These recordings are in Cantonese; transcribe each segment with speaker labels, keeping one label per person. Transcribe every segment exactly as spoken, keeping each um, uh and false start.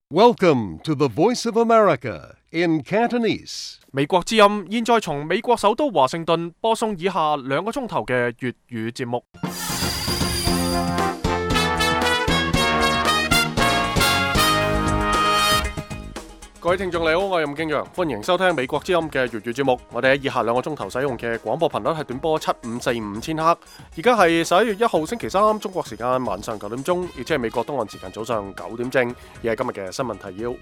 Speaker 1: Welcome to the Voice of America in Cantonese.
Speaker 2: 美國之音現在從美國首都華盛頓播送以下兩個鐘頭嘅粵語節目。各位聽眾你好，我係任敬陽，歡迎收聽美國之音嘅粵語節目。我哋喺以下兩個鐘頭使用嘅廣播頻率係短波七五四五千赫。而家係十一月一號星期三，中國時間晚上九點鐘，亦即係美國東岸時間早上九點正。而係今日嘅新聞提要。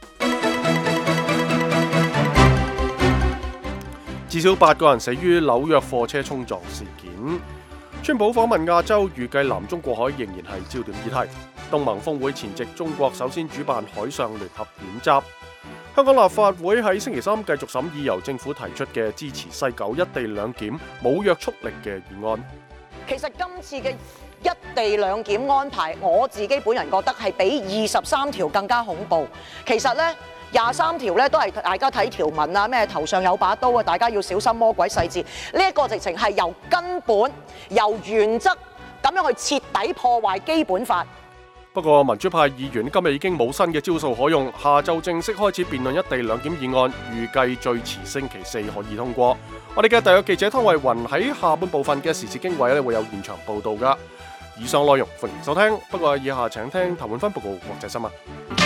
Speaker 2: 至少八個人死於紐約貨車衝撞事件。川普訪問亞洲，預計南中國海仍然係焦點議題。東盟峰會前夕，中國首先主辦海上聯合演習。香港立法會喺星期三繼續審議由政府提出嘅支持西九一地兩檢冇約束力嘅議案。
Speaker 3: 其實今次嘅一地兩檢安排，我自己本人覺得係比二十三條更加恐怖。其實呢，廿三條咧都係大家睇條文啊，咩頭上有把刀啊，大家要小心魔鬼細節。呢一個直情係由根本、由原則咁樣去徹底破壞基本法。
Speaker 2: 不過民主派議員今日已經冇新嘅招數可用，下晝正式開始辯論一地兩檢議案，預計最遲星期四可以通過。我哋嘅特約記者湯慧雲喺下半部分嘅時事經緯咧會有現場報道噶。以上內容歡迎收聽，不過以下請聽譚滿芬報告國際新聞。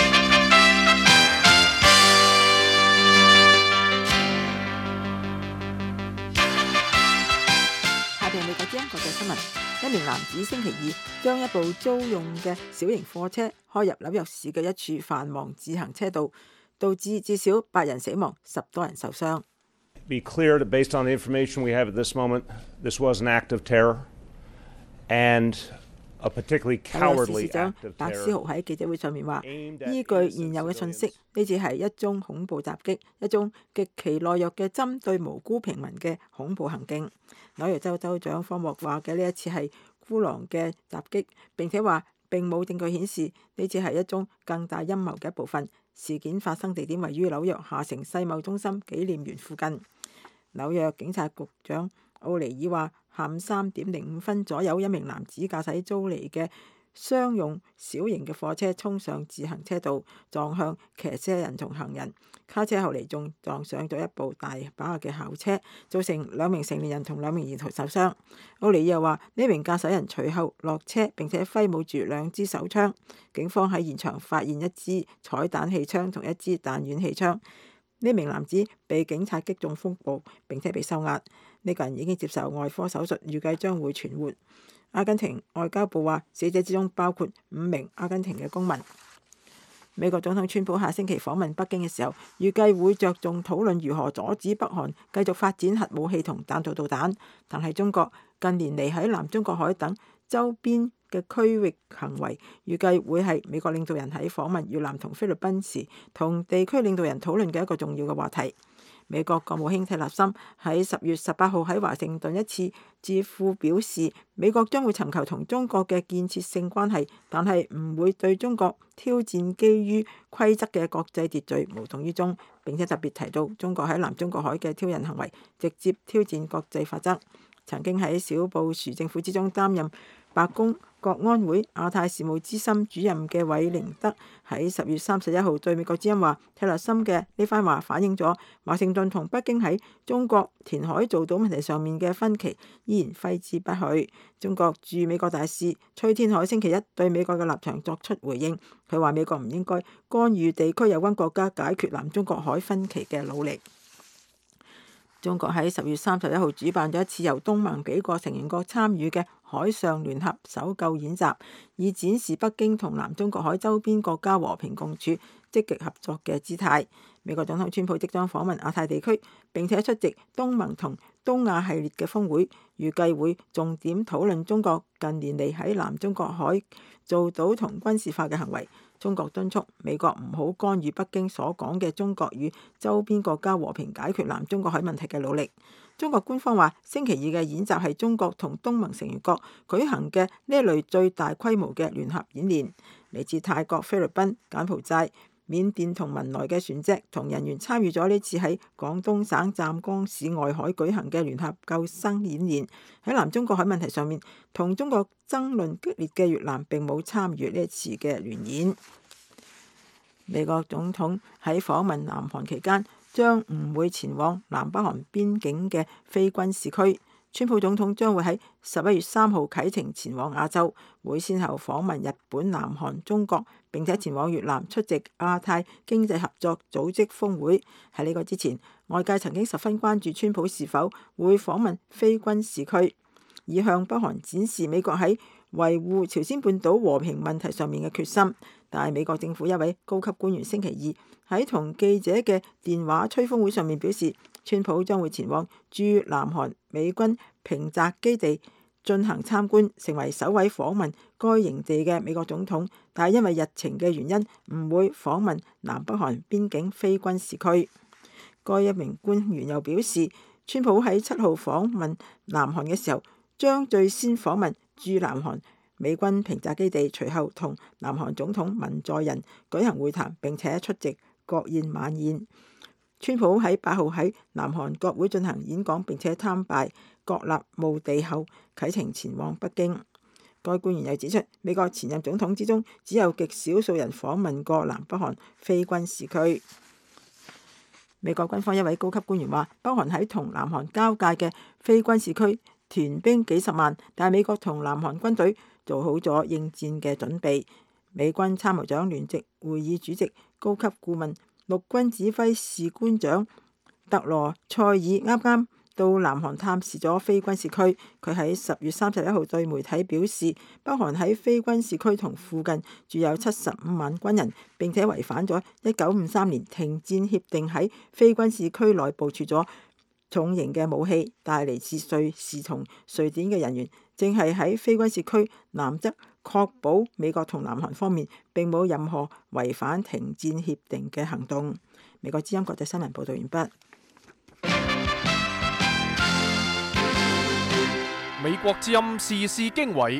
Speaker 4: 下邊美國之音國際新聞。一名男子星期二將一部租用嘅小型貨車開入紐約市嘅一處繁忙自行車道，導致至少八人死亡，十多人受傷。
Speaker 5: Be clear that based on the information we have at this moment, this was an act of terror and a particularly cowardly act of terror. 白思豪喺記者會上面話，依據現有嘅信息，呢次係一宗恐怖襲擊，一宗極其懦弱嘅針對無辜平民嘅恐怖行徑。紐約州州長科莫話嘅呢一次係孤狼嘅襲擊，並且話並冇證據顯示呢次係一宗更大陰謀嘅一部分。事件發生地點位於紐約下城世貿中心紀念園附近。紐約警察局長奧尼爾話，下午三點零五分左右，一名男子駕駛租嚟嘅商用小型嘅貨車衝上自行車道，撞向騎車人同行人。卡車後嚟仲撞上咗一部大把嘅校車，造成兩名成年人同兩名兒童受傷。奧尼爾又話，呢名駕駛人隨後落車並且揮舞住兩支手槍。警方喺現場發現一支彩彈氣槍同一支彈丸氣槍。呢名男子被警察擊中腹部並且被收押。呢個人已經接受外科手術，預計將會存活。阿根廷外交部話，死者之中包括五名阿根廷嘅公民。美國總統川普下星期訪問北京嘅時候，預計會着重討論如何阻止北韓繼續發展核武器同彈道導彈。但係中國近年嚟喺南中國海等周邊嘅區域行為，預計會係美國領導人喺訪問越南同菲律賓時同地區領導人討論嘅一個重要嘅話題。美國國務卿蒂勒森喺十月十八號喺華盛頓一次智庫表示，美國將會尋求同中國嘅建設性關係，但係唔會對中國挑戰基於規則嘅國際秩序無動於衷。並且特別提到中國喺南中國海嘅挑釁行為，直接挑戰國際法則。曾經喺小布殊政府之中擔任白宮國安會亞太事務資深主任嘅韋寧德喺十月三十一號對美國之音話，蒂勒森嘅呢番話反映咗華盛頓同北京喺中國填海造島問題上面嘅分歧依然揮之不去。中國駐美國大使崔天凱星期一對美國嘅立場作出回應，佢話美國唔應該干預地區有關國家解決南中國海分歧嘅努力。中國喺十月三十一號主辦咗一次由東盟幾個成員國參與嘅海上聯合搜救演習，以展示北京同南中國海周邊國家和平共處、積極合作嘅姿態。美國總統川普即將訪問亞太地區，並且出席東盟同東亞系列嘅峰會，預計會重點討論中國近年嚟喺南中國海造島同軍事化嘅行為。中國敦促美國唔好干預北京所講嘅中國與周邊國家和平解決南中國海問題嘅努力。中國官方話，星期二嘅演習係中國同東盟成員國舉行嘅呢一類最大規模嘅聯合演練。嚟自泰國、菲律賓、柬埔寨、緬甸同文萊嘅船隻同人員參與咗呢次喺廣東省湛江市外海舉行嘅聯合救生演練。喺南中國海問題上面，同中國爭論激烈嘅越南並冇參與呢一次嘅聯演。
Speaker 4: 美國總統喺訪問南韓期間將唔會前往南北韓邊境嘅非軍事區。川普總統將會喺十一月三號啟程前往亞洲，會先後訪問日本、南韓、中國，並且前往越南出席亞太經濟合作組織峰會。喺呢個之前，外界曾經十分關注川普是否會訪問非軍事區，以向北韓展示美國喺維護朝鮮半島和平問題上面嘅決心。但係美國政府一位高級官員星期二喺同記者嘅電話吹風會上面表示，川普將會前往駐南韓美軍平澤基地進行參觀，成為首位訪問該營地嘅美國總統。但係因為日程嘅原因，唔會訪問南北韓邊境非軍事區。該一名官員又表示，川普喺七號訪問南韓嘅時候，將最先訪問駐南韓美軍平澤基地，隨後同南韓總統文在寅舉行會談，並且出席國宴晚宴。川普喺八號喺南韓國會進行演講，並且參拜國立墓地後啟程前往北京。該官員又指出，美國前任總統之中只有極少數人訪問過南北韓非軍事區。美國軍方一位高級官員話，北韓喺同南韓交界嘅非軍事區屯兵幾十萬，但係美國同南韓軍隊做好咗應戰嘅準備。美軍參謀長聯席會議主席、高級顧問、陸軍指揮士官長特羅塞爾啱啱到南韓探視咗非軍事區。佢喺十月三十一號對媒體表示，北韓喺非軍事區同附近駐有七十五萬軍人，並且違反咗一九五三年停戰協定，喺非軍事區內部署咗重型嘅武器。但係嚟自瑞士同瑞典嘅人員正係喺非軍事區南側確保美國同南韓方面並冇任何違反停戰協定嘅行動。美國之音國際新聞報道完畢。
Speaker 2: 美國之音時事經緯，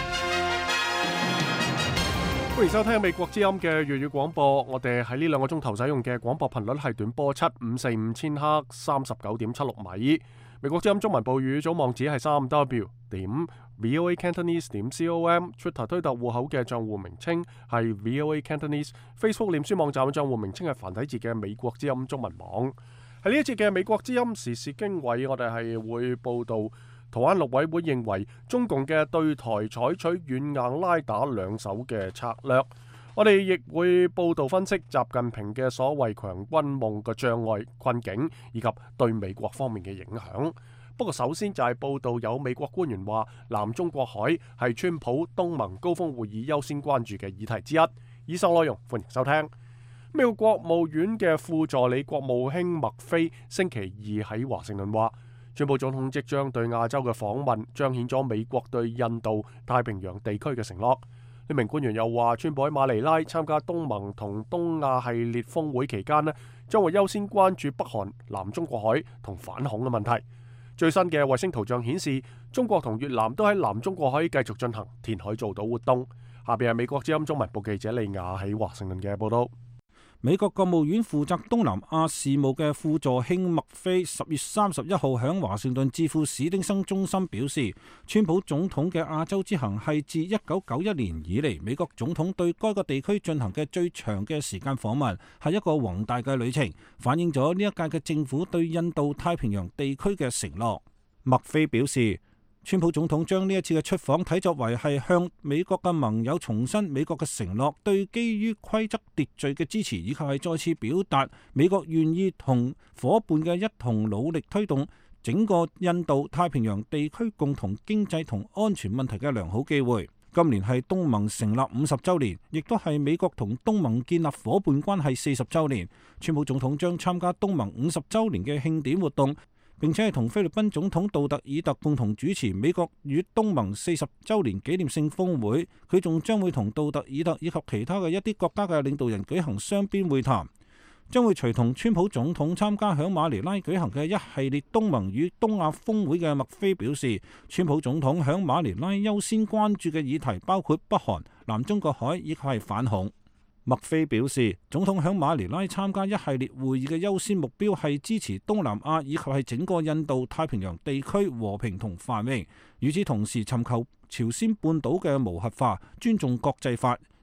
Speaker 2: 歡迎收聽美國之音嘅粵語廣播。我哋喺呢兩個鐘頭使用嘅廣播頻率係短波七五四五千赫三十九點七六米。美國之音中文部語組網址係三 w 點 voa cantonese 點 com。Twitter 推特戶口嘅賬戶名稱係 voa cantonese。Facebook 臉書網站嘅賬戶名稱係繁體字嘅美國之音中文網。喺呢一節嘅美國之音時事經緯，我哋係會報道台灣陸委會認為中共嘅對台採取軟硬拉打兩手嘅策略。我哋亦會報道分析習近平嘅所謂強軍夢嘅障礙困境，以及對美國方面嘅影響。不過首先就係報道有美國官員話南中國海係川普東盟高峰會議優先關注嘅議題之一。以上內容歡迎收聽。美國國務院嘅副助理國務卿麥菲星期二喺華盛頓話，川普總統即將對亞洲嘅訪問彰顯咗美國對印度太平洋地區嘅承諾。呢名官員又話，川普喺馬尼拉參加東盟同東亞系列峰會期間呢，將會優先關注北韓、南中國海同反恐嘅問題。最新嘅衛星圖像顯示，中國同越南都喺南中國海繼續進行填海造島活動。下邊係美國之音中文部記者利亞喺華盛頓嘅報道。
Speaker 6: 美國國務院負責東南亞事務嘅副助卿麥菲十月三十一號響華盛頓智庫史丁生中心表示，川普總統嘅亞洲之行係自一九九一年以嚟美國總統對該個地區進行嘅最長嘅時間訪問，係一個宏大嘅旅程，反映咗呢一屆嘅政府對印度太平洋地區嘅承諾。麥菲表示，川普總統將呢一次嘅出訪睇作為係向美國嘅盟友重申美國嘅承諾，對基於規則秩序嘅支持，以及係再次表達美國願意同伙伴嘅一同努力推動整個印度太平洋地區共同經濟同安全問題嘅良好機會。今年係東盟成立五十週年，亦都係美國同東盟建立伙伴關係四十週年。川普總統將參加東盟五十週年嘅慶典活動，並且係同菲律賓總統杜特爾特共同主持美國與東盟四十週年紀念性峰會。佢仲將會同杜特爾特以及其他嘅一啲國家嘅領導人舉行雙邊會談。將會隨同川普總統參加響馬尼拉舉行嘅一系列東盟與東亞峰會嘅麥菲表示，川普總統響馬尼拉優先關注嘅議題包括北韓、南中國海以及係反恐。麥菲表示，總統響馬尼拉參加一系列會議嘅優先目標係支持東南亞以及係整個印度太平洋地區和平同繁榮，與此同時尋求朝鮮半島嘅無核化，尊重國際法，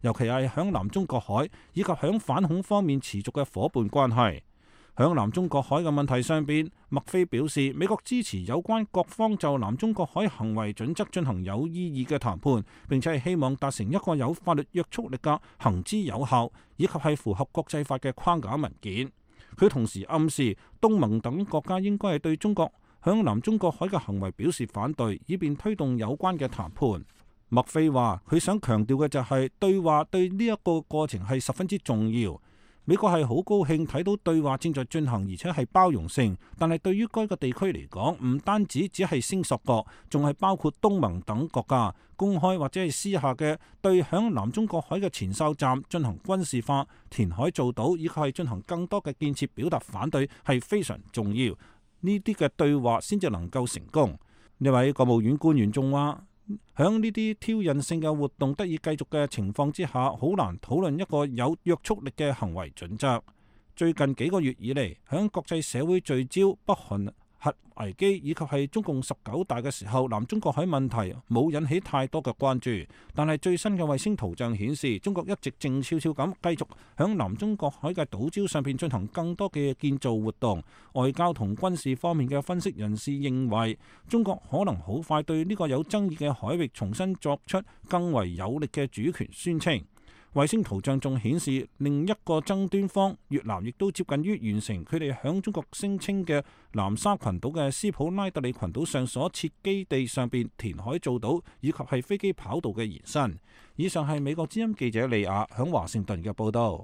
Speaker 6: 尤其係響南中國海以及響反恐方面持續嘅夥伴關係。響南中國海嘅問題上邊，麥菲表示美國支持有關各方就南中國海行為準則進行有意義嘅談判，並且係希望達成一個有法律約束力嘅行之有效以及係符合國際法嘅框架文件。佢同時暗示東盟等國家應該係對中國響南中國海嘅行為表示反對，以便推動有關嘅談判。麥菲話佢想強調嘅就係對話對呢一個過程係十分之重要。美國係好高興睇到對話正在進行，而且係包容性。但係對於該個地區嚟講，唔單止只係聲索國，仲係包括東盟等國家公開或者係私下嘅對響南中國海嘅前哨站進行軍事化、填海造島以及係進行更多嘅建設表達反對係非常重要。呢啲嘅對話先至能夠成功。呢位國務院官員仲話，響呢啲挑釁性嘅活動得以繼續嘅情況之下，好難討論一個有約束力嘅行為準則。最近幾個月以嚟，響國際社會聚焦北韓核危機以及係中共十九大嘅時候，南中國海問題冇引起太多嘅關注。但係最新嘅衛星圖像顯示，中國一直靜悄悄咁繼續響南中國海嘅島礁上邊進行更多嘅建造活動。外交同軍事方面嘅分析人士認為，中國可能好快對呢個有爭議嘅海域重新作出更為有力嘅主權宣稱。衛星圖像仲顯示，另一個爭端方越南亦都接近於完成佢哋響中國聲稱嘅南沙群島嘅斯普拉特里群島上所設基地上邊填海造島以及係飛機跑道嘅延伸。以上係美國之音記者利亞響華盛頓嘅報道。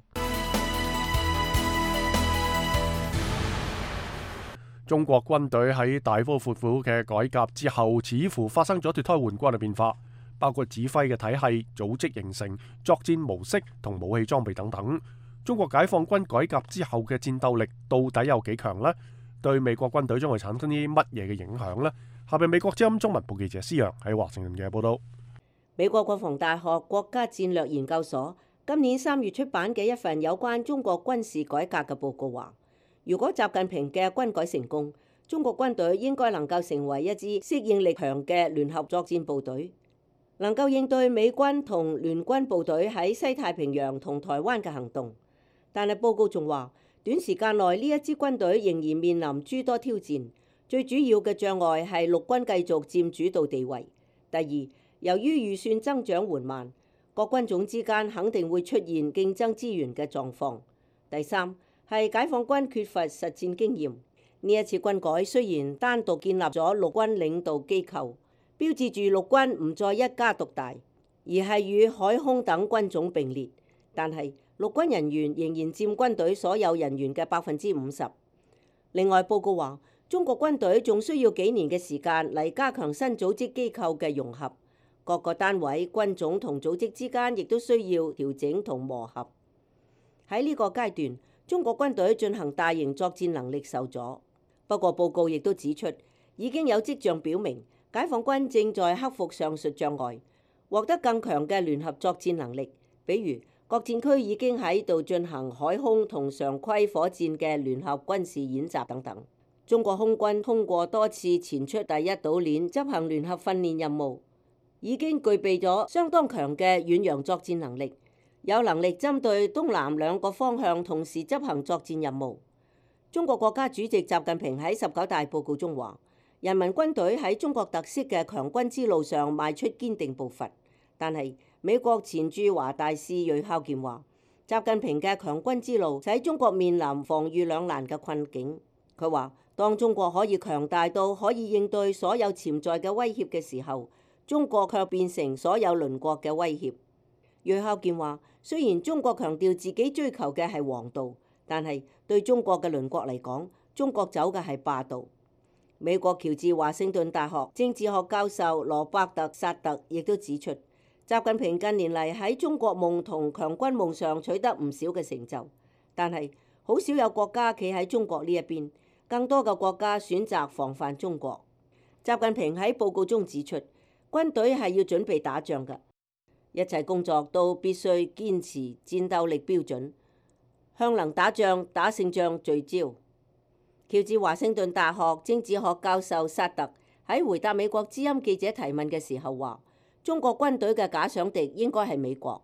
Speaker 2: 中國軍隊喺大刀闊斧嘅改革之後，似乎發生咗脫胎換骨嘅變化。包括指揮嘅體系、組織形成、作戰模式同武器裝備等等。中國解放軍改革之後嘅戰鬥力到底有幾強呢？對美國軍隊將會產生啲乜嘢嘅影響呢？下邊美國之音中文部記者施洋喺華盛頓嘅報道。
Speaker 7: 美國國防大學國家戰略研究所今年三月出版嘅一份有關中國軍事改革嘅報告話，如果習近平嘅軍改成功，中國軍隊應該能夠成為一支適應力強嘅聯合作戰部隊，能夠應對美軍同聯軍部隊喺西太平洋同台灣嘅行動。但係報告仲話，短時間內呢一支軍隊仍然面臨諸多挑戰，最主要嘅障礙係陸軍繼續佔主導地位。第二，由於預算增長緩慢，各軍種之間肯定會出現競爭資源嘅狀況。第三，係解放軍缺乏實戰經驗。呢一次軍改雖然單獨建立咗陸軍領導機構，標誌住陸軍唔再一家獨大，而係與海空等軍種並列，但係陸軍人員仍然佔軍隊所有人員嘅百分之五十。另外，報告話，中國軍隊仲需要幾年嘅時間嚟加強新組織機構嘅融合，各個單位、軍種同組織之間亦都需要調整同磨合。喺呢個階段，中國軍隊進行大型作戰能力受阻。不過，報告亦都指出，已經有跡象表明，解放軍正在克服上述障礙，獲得更強嘅聯合作戰能力。比如，各戰區已經喺度進行海空同常規火箭嘅聯合軍事演習等等。中國空軍通過多次前出第一島鏈執行聯合訓練任務，已經具備咗相當強嘅遠洋作戰能力，有能力針對東南兩個方向同時執行作戰任務。中國國家主席習近平喺十九大報告中話，人民軍隊喺中國特色嘅強軍之路上邁出堅定步伐。但係美國前駐華大使芮孝健話，習近平嘅強軍之路使中國面臨防禦兩難嘅困境。佢話，當中國可以強大到可以應對所有潛在嘅威脅嘅時候，中國卻變成所有鄰國嘅威脅。芮孝健話，雖然中國強調自己追求嘅係王道，但係對中國嘅鄰國嚟講，中國走嘅係霸道。美國喬治華盛頓大學政治學教授羅伯特薩特亦都指出，習近平近年嚟喺中國夢同強軍夢上取得唔少嘅成就，但係好少有國家企喺中國呢一邊，更多嘅國家選擇防範中國。習近平喺報告中指出，軍隊係要準備打仗嘅，一切工作都必須堅持戰鬥力標準，向能打仗、打勝仗聚焦。喬治華盛頓大學政治學教授薩特喺回答美國之音記者提問嘅時候話，中國軍隊嘅假想敵應該係美國。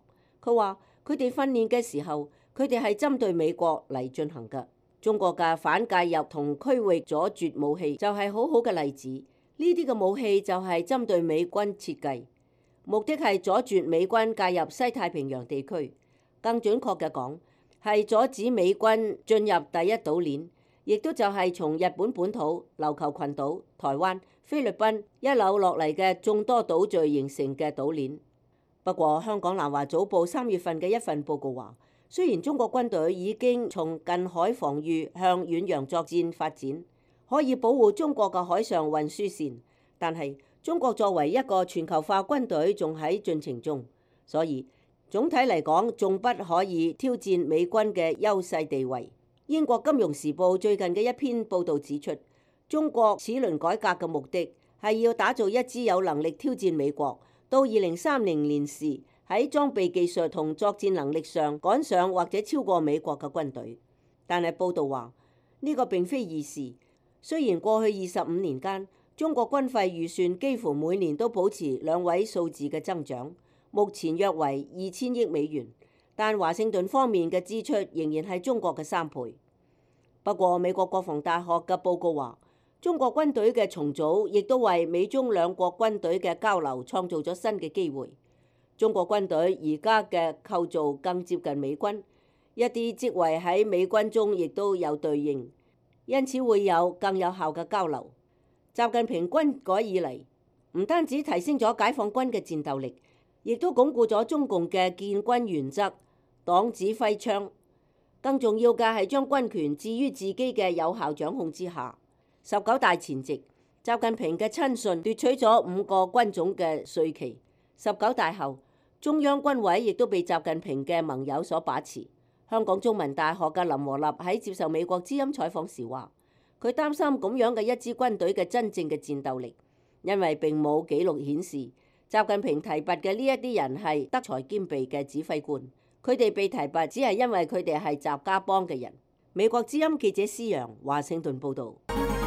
Speaker 7: 佢話佢哋訓練嘅時候，佢哋係針對美國嚟進行嘅。中國嘅反介入同區域阻絕武器就係好好嘅例子。呢啲嘅武器就係針對美軍設計，目的係阻絕美軍介入西太平洋地區。更準確嘅講，係阻止美軍進入第一島鏈，亦都就係從日本本土、琉球群島、台灣、菲律賓一路落嚟嘅眾多島嶼形成嘅島鏈。不過，香港南華早報三月份嘅一份報告話，雖然中國軍隊已經從近海防禦向遠洋作戰發展，可以保護中國嘅海上運輸線，但係中國作為一個全球化軍隊仲喺進程中，所以總體嚟講仲不可以挑戰美軍嘅優勢地位。英國金融時報最近嘅一篇報導指出，中國此輪改革嘅目的係要打造一支有能力挑戰美國，到二零三零年時喺裝備技術同作戰能力上趕上或者超過美國嘅軍隊。但係報道話呢個並非易事。雖然過去二十五年間，中國軍費預算幾乎每年都保持兩位數字嘅增長，目前約為二千億美元，但華盛頓方面嘅支出仍然係中國嘅三倍。不過美國國防大學嘅報告話，中國軍隊嘅重組亦都為美中兩國軍隊嘅交流創造咗新嘅機會。中國軍隊而家嘅構造更接近美軍，一啲職位喺美軍中亦都有對應，因此會有更有效嘅交流。習近平軍改以嚟，唔單止提升咗解放軍嘅戰鬥力，亦都鞏固咗中共嘅建軍原則、黨指揮槍。更重要嘅係將軍權置於自己嘅有效掌控之下。十九大前夕，習近平嘅親信奪取咗五個軍種嘅帥旗。十九大後，中央軍委亦都被習近平嘅盟友所把持。香港中文大學嘅林和立喺接受美國之音採訪時話，佢擔心咁樣嘅一支軍隊嘅真正嘅戰鬥力，因為並冇記錄顯示習近平提拔嘅呢一啲人係德才兼備嘅指揮官，佢哋被提拔只係因為佢哋係習家幫嘅人。美國之音記者施陽華盛頓報導。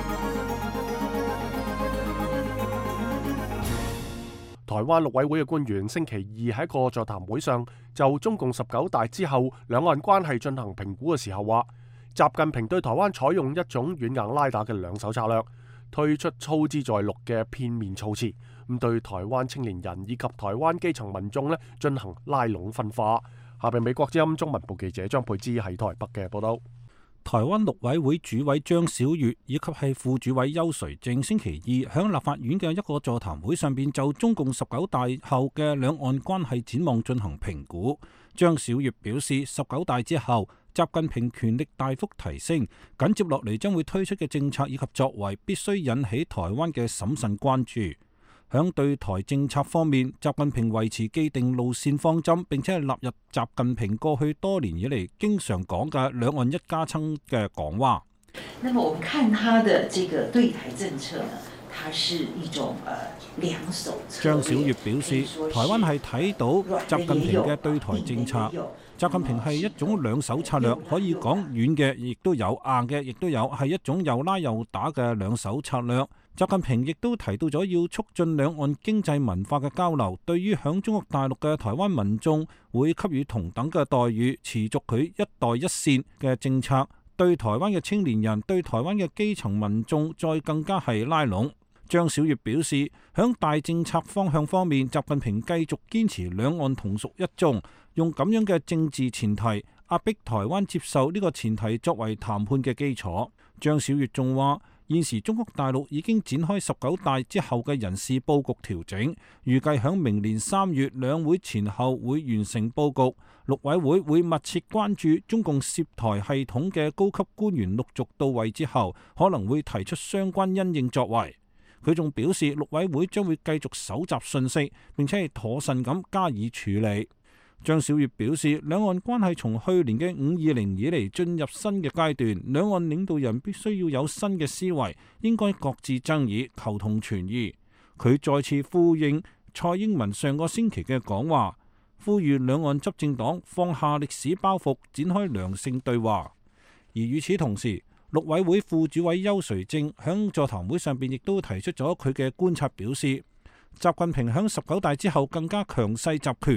Speaker 2: 台灣陸委會嘅官員星期二喺一個座談會上就中共十九大之後兩岸關係進行評估嘅時候話，習近平對台灣採用一種軟硬拉打嘅兩手策略，推出操之在陸嘅片面措辭，咁對台灣青年人以及台灣基層民眾咧進行拉攏分化。下邊美國之音中文部記者張佩芝喺台北嘅報道。
Speaker 6: 台灣陸委會主委張小月以及係副主委邱垂正星期二響立法院嘅一個座談會上邊就中共十九大後嘅兩岸關係展望進行評估。張小月表示，十九大之後，習近平權力大幅提升，緊接落嚟將會推出嘅政策以及作為必須引起台灣嘅審慎關注。響對台政策方面，習近平維持既定路線方針，並且係納入習近平過去多年以嚟經常講嘅兩岸一家親嘅講話。
Speaker 8: 那麼我們看他的這個對台政策呢，它是一種呃兩手策略。
Speaker 6: 張小月表示，台灣係睇到習近平嘅對台政策，習近平係一種兩手策略，可以講軟嘅亦都有，硬嘅亦都有，係一種又拉又打嘅兩手策略。習近平亦都提到咗要促進兩岸經濟文化嘅交流，對於響中國大陸嘅台灣民眾會給予同等嘅待遇，持續佢一代一線嘅政策，對台灣嘅青年人、對台灣嘅基層民眾再更加係拉攏。張小月表示，響大政策方向方面，習近平繼續堅持兩岸同屬一中，用咁樣嘅政治前提壓迫台灣接受呢個前提作為談判嘅基礎。張小月仲話，現時中國大陸已經展開十九大之後嘅人事佈局調整，預計響明年三月兩會前後會完成佈局。陸委會會密切關注中共涉台系統嘅高級官員陸續到位之後，可能會提出相關因應作為。佢仲表示，陸委會將會繼續搜集信息，並且係妥善咁加以處理。張小月表示，兩岸關係從去年嘅五二零以嚟進入新嘅階段，兩岸領導人必須要有新嘅思維，應該擱置爭議，求同存異。佢再次呼應蔡英文上個星期嘅講話，呼籲兩岸執政黨放下歷史包袱，展開良性對話。而與此同時，陸委會副主委邱垂正響座談會上邊亦都提出咗佢嘅觀察，表示習近平響十九大之後更加強勢集權，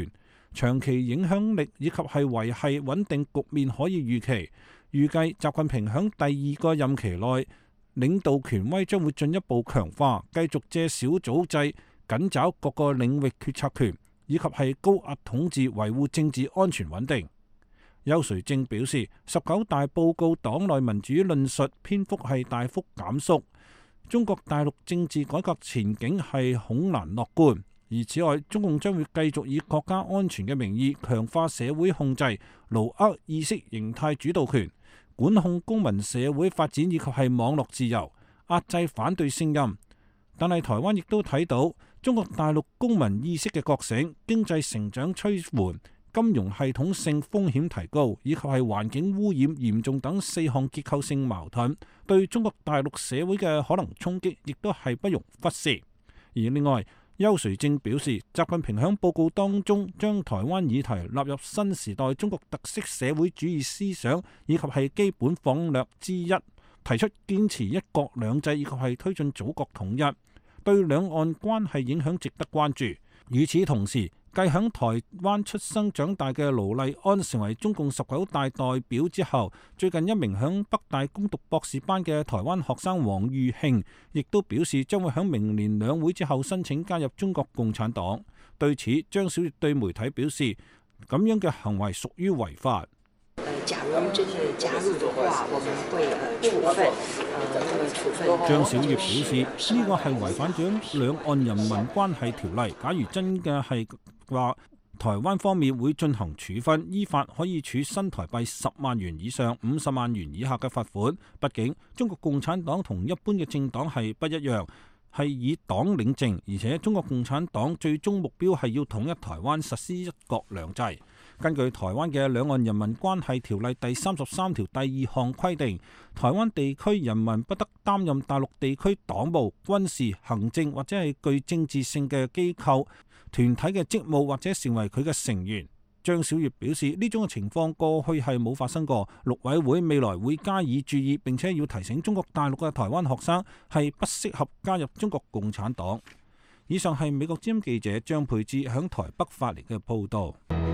Speaker 6: 長期影響力以及係維繫穩定局面可以預期。預計習近平響第二個任期內領導權威將會進一步強化，繼續借小組制緊抓各個領域決策權，以及係高壓統治維護政治安全穩定。邱垂正表示，十九大報告黨內民主論述篇幅係大幅減縮，中國大陸政治改革前景係恐難樂觀。而此外，中共將會繼續以國家安全嘅名義強化社會控制，牢握意識形態主導權，管控公民社會發展以及係網絡自由，壓制反對聲音。但係台灣亦都睇到中國大陸公民意識嘅覺醒，經濟成長趨緩，金融系統性風險提高，以及係環境污染嚴重等四項結構性矛盾，對中國大陸社會嘅可能衝擊，亦都係不容忽視。而另外，邱垂正表示，習近平喺報告當中將台灣議題納入新時代中國特色社會主義思想以及係基本方略之一，提出堅持一國兩制以及係推進祖國統一，對兩岸關係影響值得關注。與此同時，繼響台灣出生長大嘅盧麗安成為中共十九大代表之後，最近一名響北大攻讀博士班嘅台灣學生王玉慶，亦都表示將會響明年兩會之後申請加入中國共產黨。對此，張小月對媒體表示，咁樣嘅行為屬於違法。
Speaker 9: 假如真係加入嘅話，我們會處分。處分。
Speaker 6: 張小月表示，呢個係違反咗兩岸人民關係條例。假如真嘅係話，台灣方面會進行處分，依法可以處新台幣十萬元以上五十萬元以下嘅罰款。畢竟中國共產黨同一般嘅政黨係不一樣，係以黨領政，而且中國共產黨最終目標係要統一台灣，實施一國兩制。根據台灣嘅兩岸人民關係條例第三十三條第二項規定，台灣地區人民不得擔任大陸地區黨務、軍事、行政或者係具政治性嘅機構、團體嘅職務或者成為佢嘅成員。張小月表示，呢種嘅情況過去係冇發生過，陸委會未來會加以注意，並且要提醒中國大陸嘅台灣學生係不適合加入中國共產黨。以上係美國之音記者張佩芝響台北發嚟嘅報道。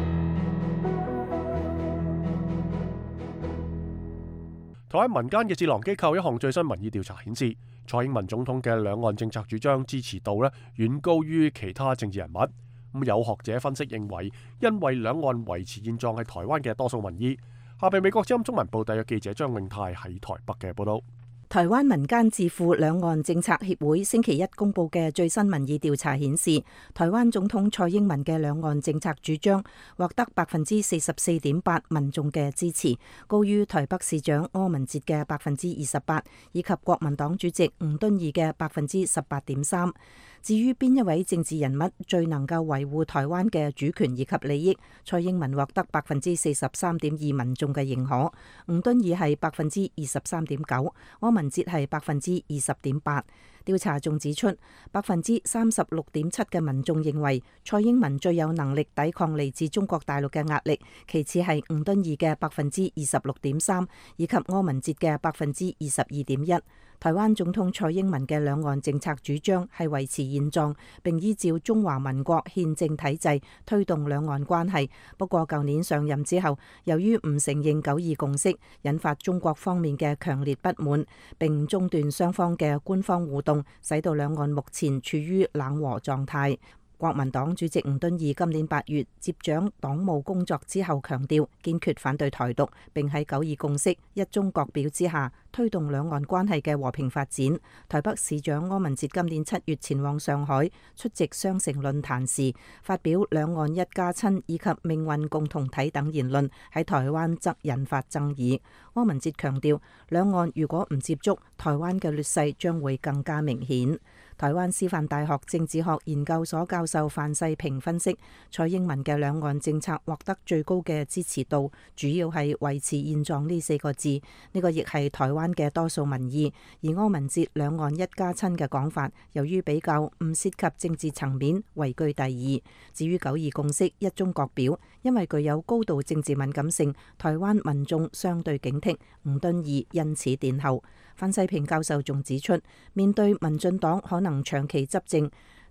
Speaker 2: 台灣民間嘅智囊機構一項最新民意調查顯示，蔡英文總統嘅兩岸政策主張支持度呢遠高於其他政治人物。咁有學者分析認為，因為兩岸維持現狀係台灣嘅多數民意。下邊美國之音中文部特約記者張永泰喺台北嘅報道。
Speaker 10: 台灣民間智庫兩岸政策協會星期一公布嘅最新民意調查顯示，台灣總統蔡英文嘅兩岸政策主張獲得百分之四十四點八民眾嘅支持，高於台北市長柯文哲嘅百分之二十八，以及國民黨主席吳敦義嘅百分之十八點三。至於邊一位政治人物最能夠維護台灣嘅主權以及利益，蔡英文獲得百分之四十三點二民眾嘅認可，吳敦義係百分之二十三點九，柯文哲係百分之二十點八。調查仲指出，百分之三十六點七嘅民眾認為蔡英文最有能力抵抗嚟自中國大陸嘅壓力，其次係吳敦義嘅百分之二十六點三，以及柯文哲嘅百分之二十二點一。台灣總統蔡英文嘅兩岸政策主張係維持現狀，並依照中華民國憲政體制推動兩岸關係。不過舊年上任之後，由於唔承認九二共識，引發中國方面嘅強烈不滿，並中斷雙方嘅官方互動，使到兩岸目前處於冷和狀態。國民黨主席吳敦義今年八月接掌黨務工作之後，強調堅決反對台獨，並喺九二共識、一中各表之下推動兩岸關係嘅和平發展。台北市長柯文哲今年七月前往上海出席雙城論壇時，發表兩岸一家親以及命運共同體等言論，喺台灣則引發爭議。柯文哲強調，兩岸如果唔接觸，台灣嘅劣勢將會更加明顯。台灣師範大學政治學研究所教授范世平分析，蔡英文嘅兩岸政策獲得最高嘅支持度，主要係維持現狀呢四個字，呢個亦係台灣嘅多數民意。而柯文哲兩岸一家親嘅講法，由於比較唔涉及政治層面，位居第二。至於九二共識、一中各表，因為具有高度政治敏感性，台灣民眾相對警惕，吳敦義因此殿後。范世平教授仲指出，面對民進黨可能長期執政，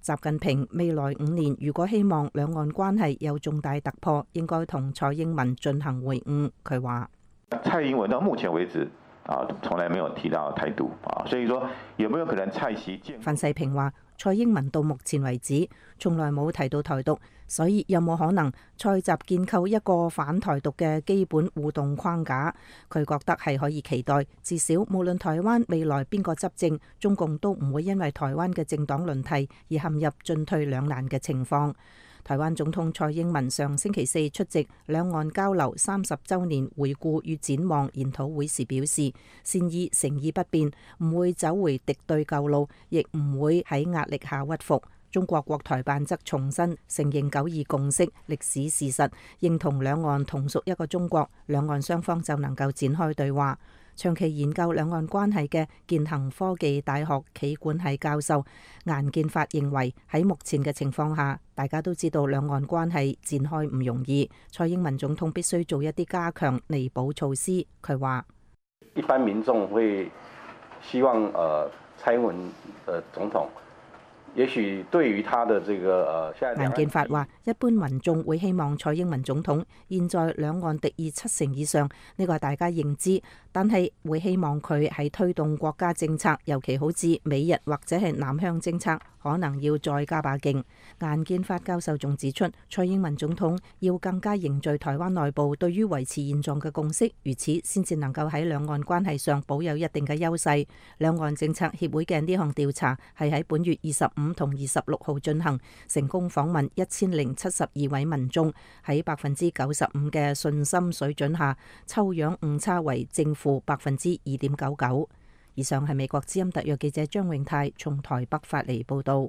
Speaker 10: 習近平未來五年如果希望兩岸關係有重大突破，應該同蔡英文進行會晤。佢話：
Speaker 11: 蔡英文到目前為止啊，從來沒有提到台獨啊，所以說有沒有可能蔡習見？
Speaker 10: 范世平話：蔡英文到目前為止從來冇提到台獨，所以有冇可能蔡習建構一個反台獨嘅基本互動框架？佢覺得係可以期待，至少無論台灣未來邊個執政，中共都唔會因為台灣嘅政黨輪替而陷入進退兩難嘅情況。台灣總統蔡英文上星期四出席兩岸交流三十週年回顧與展望研討會時表示，善意誠意不變，唔會走回敵對舊路，亦唔會喺壓力下屈服。中國國台辦則重申承認九二共識歷史事實，認同兩岸同屬一個中國，兩岸雙方就能夠展開對話。長期研究兩岸關係嘅建行科技大學企管系教授顏建發認為，喺目前嘅情況下，大家都知道兩岸關係展開唔容易，蔡英文總統必須做一啲加強彌補措施。佢話：
Speaker 12: 一般民眾會希望呃蔡英文呃總統。也許對於他的這個誒，
Speaker 10: 顏建發話，一般民眾會希望蔡英文總統現在兩岸敵意七成以上，呢個係大家認知，但係會希望佢喺推動國家政策，尤其好似美日或者係南向政策，可能要再加把勁。顏建發教授仲指出，蔡英文總統要更加凝聚台灣內部對於維持現狀嘅共識，如此先至能夠喺兩岸關係上保有一定嘅優勢。兩岸政策協會嘅呢項調查係喺本月二十五同二十六號進行，成功訪問一千零七十二位民眾，喺百分之九十五嘅信心水準下，抽樣誤差為正負百分之二點九九。以上係美國之音特約記者張永泰從台北發嚟報道。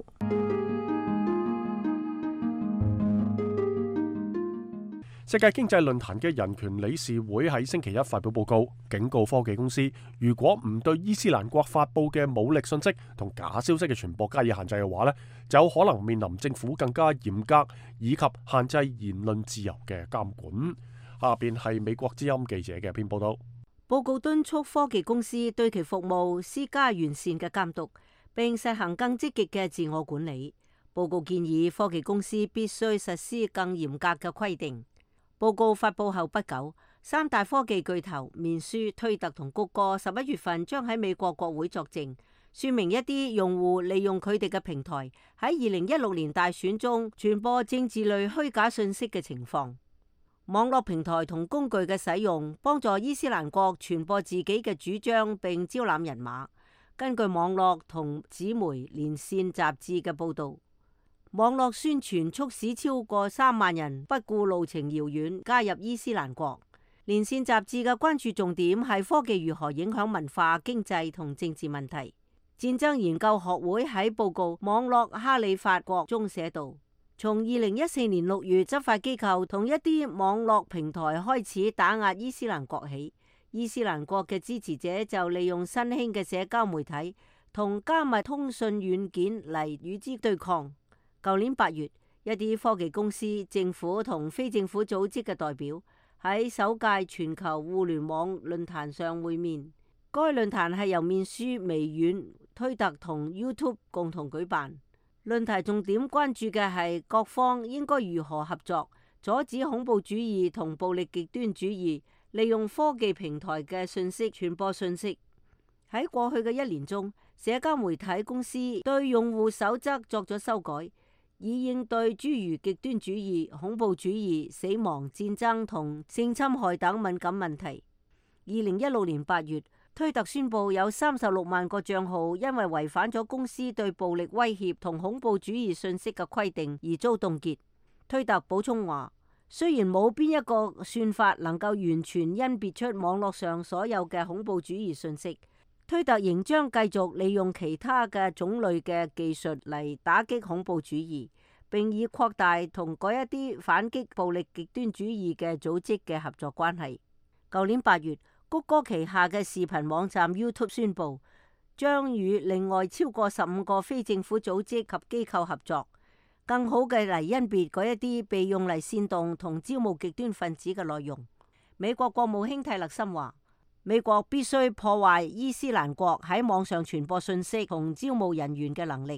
Speaker 2: 世界經濟論壇嘅人權理事會喺星期一發表報告，警告科技公司，如果唔對伊斯蘭國發佈嘅武力信息同假消息嘅傳播加以限制嘅話呢，就有可能面臨政府更加嚴格以及限制言論自由嘅監管。下邊係美國之音記者嘅篇報道。
Speaker 7: 報告敦促科技公司對其服務施加完善嘅監督，並實行更積極嘅自我管理。報告建議科技公司必須實施更嚴格嘅規定。報告發佈後不久，三大科技巨頭面書、推特同谷歌十一月份將喺美國國會作證，說明一啲用戶利用佢哋嘅平台喺二零一六年大選中傳播政治類虛假信息嘅情況。網絡平台同工具嘅使用，幫助伊斯蘭國傳播自己嘅主張並招攬人馬。根據網絡同紙媒連線雜誌嘅報導，網絡宣傳促使超過三萬人不顧路程遙遠加入伊斯蘭國。連線雜誌嘅關注重點係科技如何影響文化、經濟同政治問題。戰爭研究學會喺報告《網絡哈里發國》中寫道，從二零一四年六月執法機構同一啲網絡平台開始打壓伊斯蘭國起，伊斯蘭國嘅支持者就利用新興嘅社交媒體同加密通訊軟件嚟與之對抗。舊年八月，一啲科技公司、政府同非政府組織嘅代表喺首屆全球互聯網論壇上會面。該論壇係由面書、微軟、推特同 YouTube 共同舉辦。論壇重點關注嘅係各方應該如何合作，阻止恐怖主義同暴力極端主義利用科技平台嘅信息傳播信息。喺過去嘅一年中，社交媒體公司對用戶守則作咗修改，以應對諸如極端主義、恐怖主義、死亡、戰爭同性侵害等敏感問題。二零一六年八月，推特宣布有三十六萬個賬號因為違反咗公司對暴力威脅同恐怖主義信息嘅規定而遭凍結。推特補充話，雖然冇邊一個算法能夠完全甄別出網絡上所有嘅恐怖主義信息，推特仍將繼續利用其他嘅種類嘅技術嚟打擊恐怖主義，並以擴大同嗰一啲反擊暴力極端主義嘅組織嘅合作關係。舊年八月，谷歌旗下嘅視頻網站 YouTube 宣布，將與另外超過十五個非政府組織及機構合作，更好嘅嚟甄別嗰一啲被用嚟煽動同招募極端分子嘅內容。美國國務卿蒂勒森話，美國必須破壞伊斯蘭國喺網上傳播信息同招募人員嘅能力，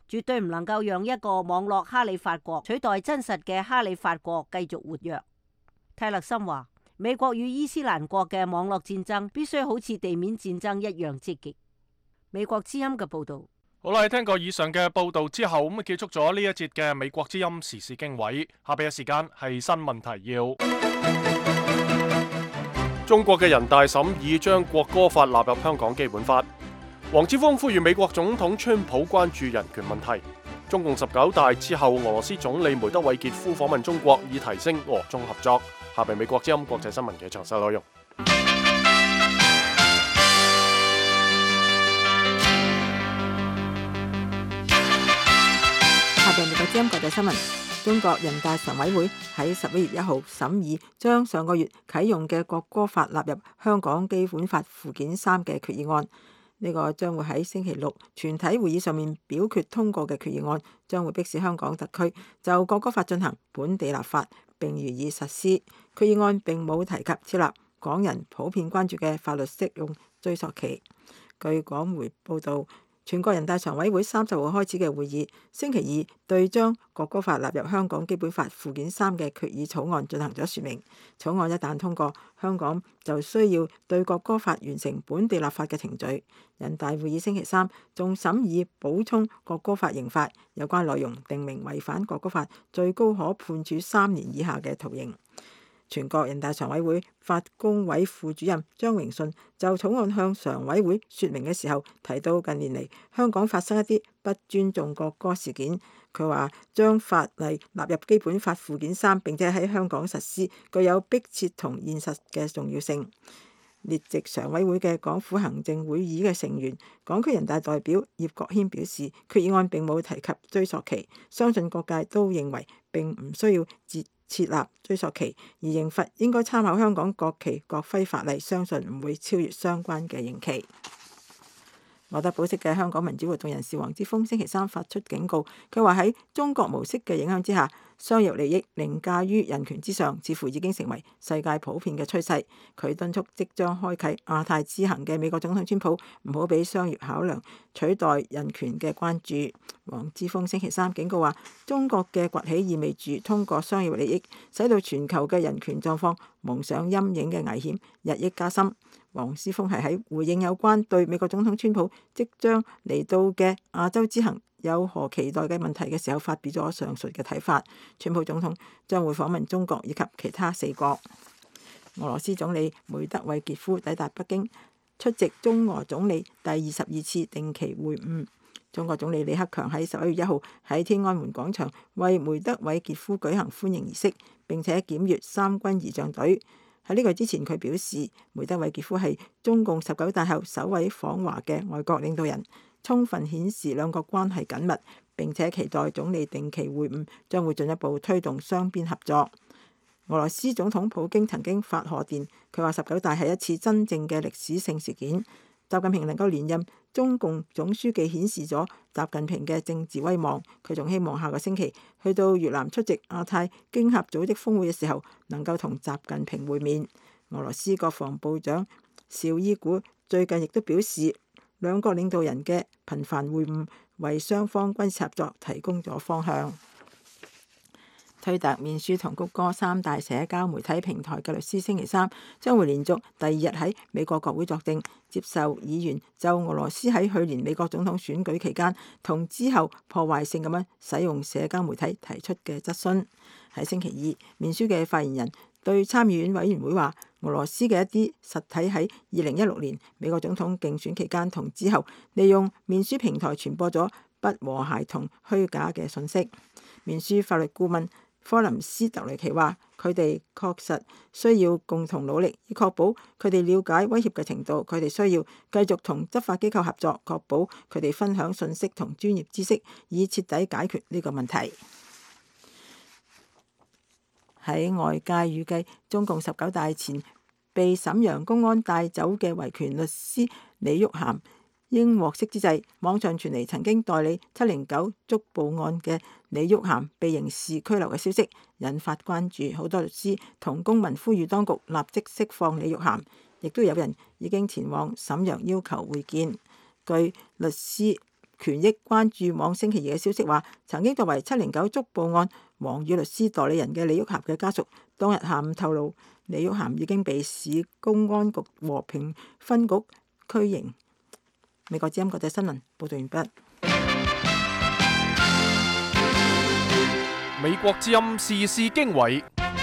Speaker 7: 絕對唔能夠讓一個網絡哈里發國取代真實嘅哈里發國繼續活躍。泰勒森話：美國與伊斯蘭國嘅網絡戰爭必須好似地面戰爭一樣積極。美國之音嘅報導。
Speaker 2: 好啦，聽過以上嘅報導之後，咁啊結束咗呢一節嘅美國之音時事經緯。下邊嘅時間係新聞提要。中國嘅人大審議將國歌法納入香港基本法。黃之鋒呼籲美國總統川普關注人權問題。中共十九大之後，俄羅斯總理梅德韋傑夫訪問中國，以提升俄中合作。下邊美國之音國際新聞嘅詳細內容。
Speaker 4: 下邊美國之音國際新聞，中國人大常委會喺十一月一號審議將上個月啟用嘅國歌法納入香港基本法附件三嘅決議案。呢個將會喺星期六全體會議上面表決通過嘅決議案，將會迫使香港特區就國歌法進行本地立法並予以實施。決議案並冇提及設立港人普遍關注嘅法律適用追溯期。據港媒報導，全國人大常委會三十號開始嘅會議，星期二對將國歌法納入香港基本法附件三嘅決議草案進行咗説明。草案一旦通過，香港就需要對國歌法完成本地立法嘅程序。人大會議星期三仲審議補充國歌法刑法，有關內容訂明違反國歌法最高可判處三年以下嘅徒刑。全國人大常委會法工委副主任張榮順就草案向常委會説明嘅時候提到，近年嚟香港發生一啲不尊重國歌事件。佢話將法例納入基本法附件三並且喺香港實施，具有迫切同現實嘅重要性。列席常委會嘅港府行政會議嘅成員、港區人大代表葉國謙表示，決議案並冇提及追溯期，相信各界都認為並唔需要設設立追溯期，而刑罰應該參考香港國旗國徽法例，相信唔會超越相關嘅刑期。獲得保釋嘅香港民主活動人士黃之鋒星期三發出警告，佢話喺中國模式嘅影響之下，商業利益凌駕於人權之上，似乎已經成為世界普遍嘅趨勢。佢敦促即將開啟亞太之行嘅美國總統川普唔好俾商業考量取代人權嘅關注。黃之鋒星期三警告話，中國嘅崛起意味住通過商業利益使到全球嘅人權狀況蒙上陰影嘅危險日益加深。黃之鋒係喺回應有關對美國總統川普即將嚟到嘅亞洲之行有何期待嘅問題嘅時候，發表咗上述嘅睇法。川普總統將會訪問中國以及其他四國。俄羅斯總理梅德韋傑夫抵達北京，出席中俄總理第二十二次定期會晤。中國總理李克強喺十一月一號喺天安門廣場為梅德韋傑夫舉行歡迎儀式，並且檢閱三軍儀仗隊。喺呢個之前，佢表示梅德韋傑夫係中共十九大後首位訪華嘅外國領導人，充分顯示兩國關係緊密，並且期待總理定期會晤將會進一步推動雙邊合作。俄羅斯總統普京曾經發賀電，佢話十九大係一次真正嘅歷史性事件。習近平能夠連任中共總書記，顯示咗習近平嘅政治威望。佢仲希望下個星期去到越南出席亞太經合組織峰會嘅時候，能夠同習近平會面。俄羅斯國防部長紹伊古最近亦都表示，兩國領導人嘅頻繁會晤為雙方軍事合作提供咗方向。推特、面書同谷歌三大社交媒體平台嘅律師星期三將會連續第二日喺美國國會作證，接受議員就俄羅斯喺去年美國總統選舉期間同之後破壞性咁樣使用社交媒體提出嘅質詢。喺星期二，面書嘅發言人對參議院委員會話，俄羅斯嘅一啲實體喺二零一六年美國總統競選期間同之後利用面書平台傳播咗不和諧同虛假嘅信息。面書法律顧問科林斯特雷奇話，佢哋確實需要共同努力，以確保佢哋了解威脅嘅程度。佢哋需要繼續同執法機構合作，確保佢哋分享信息同專業知識，以徹底解決呢個問題。喺外界預計中共十九大前被瀋陽公安帶走嘅維權律師李玉涵應獲釋之際，網上傳嚟曾經代理七零九捉捕案嘅李玉涵被刑事拘留嘅消息，引發關注。好多律師同公民呼籲當局立即釋放李玉涵，亦都有人已經前往瀋陽要求會見。據律師權益關注網星期二嘅消息話，曾經作為七零九觸報案王宇律師代理人嘅李玉涵嘅家屬，當日下午透露，李玉涵已經被市公安局和平分局拘刑。美國之音國際新聞報道完畢。
Speaker 2: 美國之音時事經緯，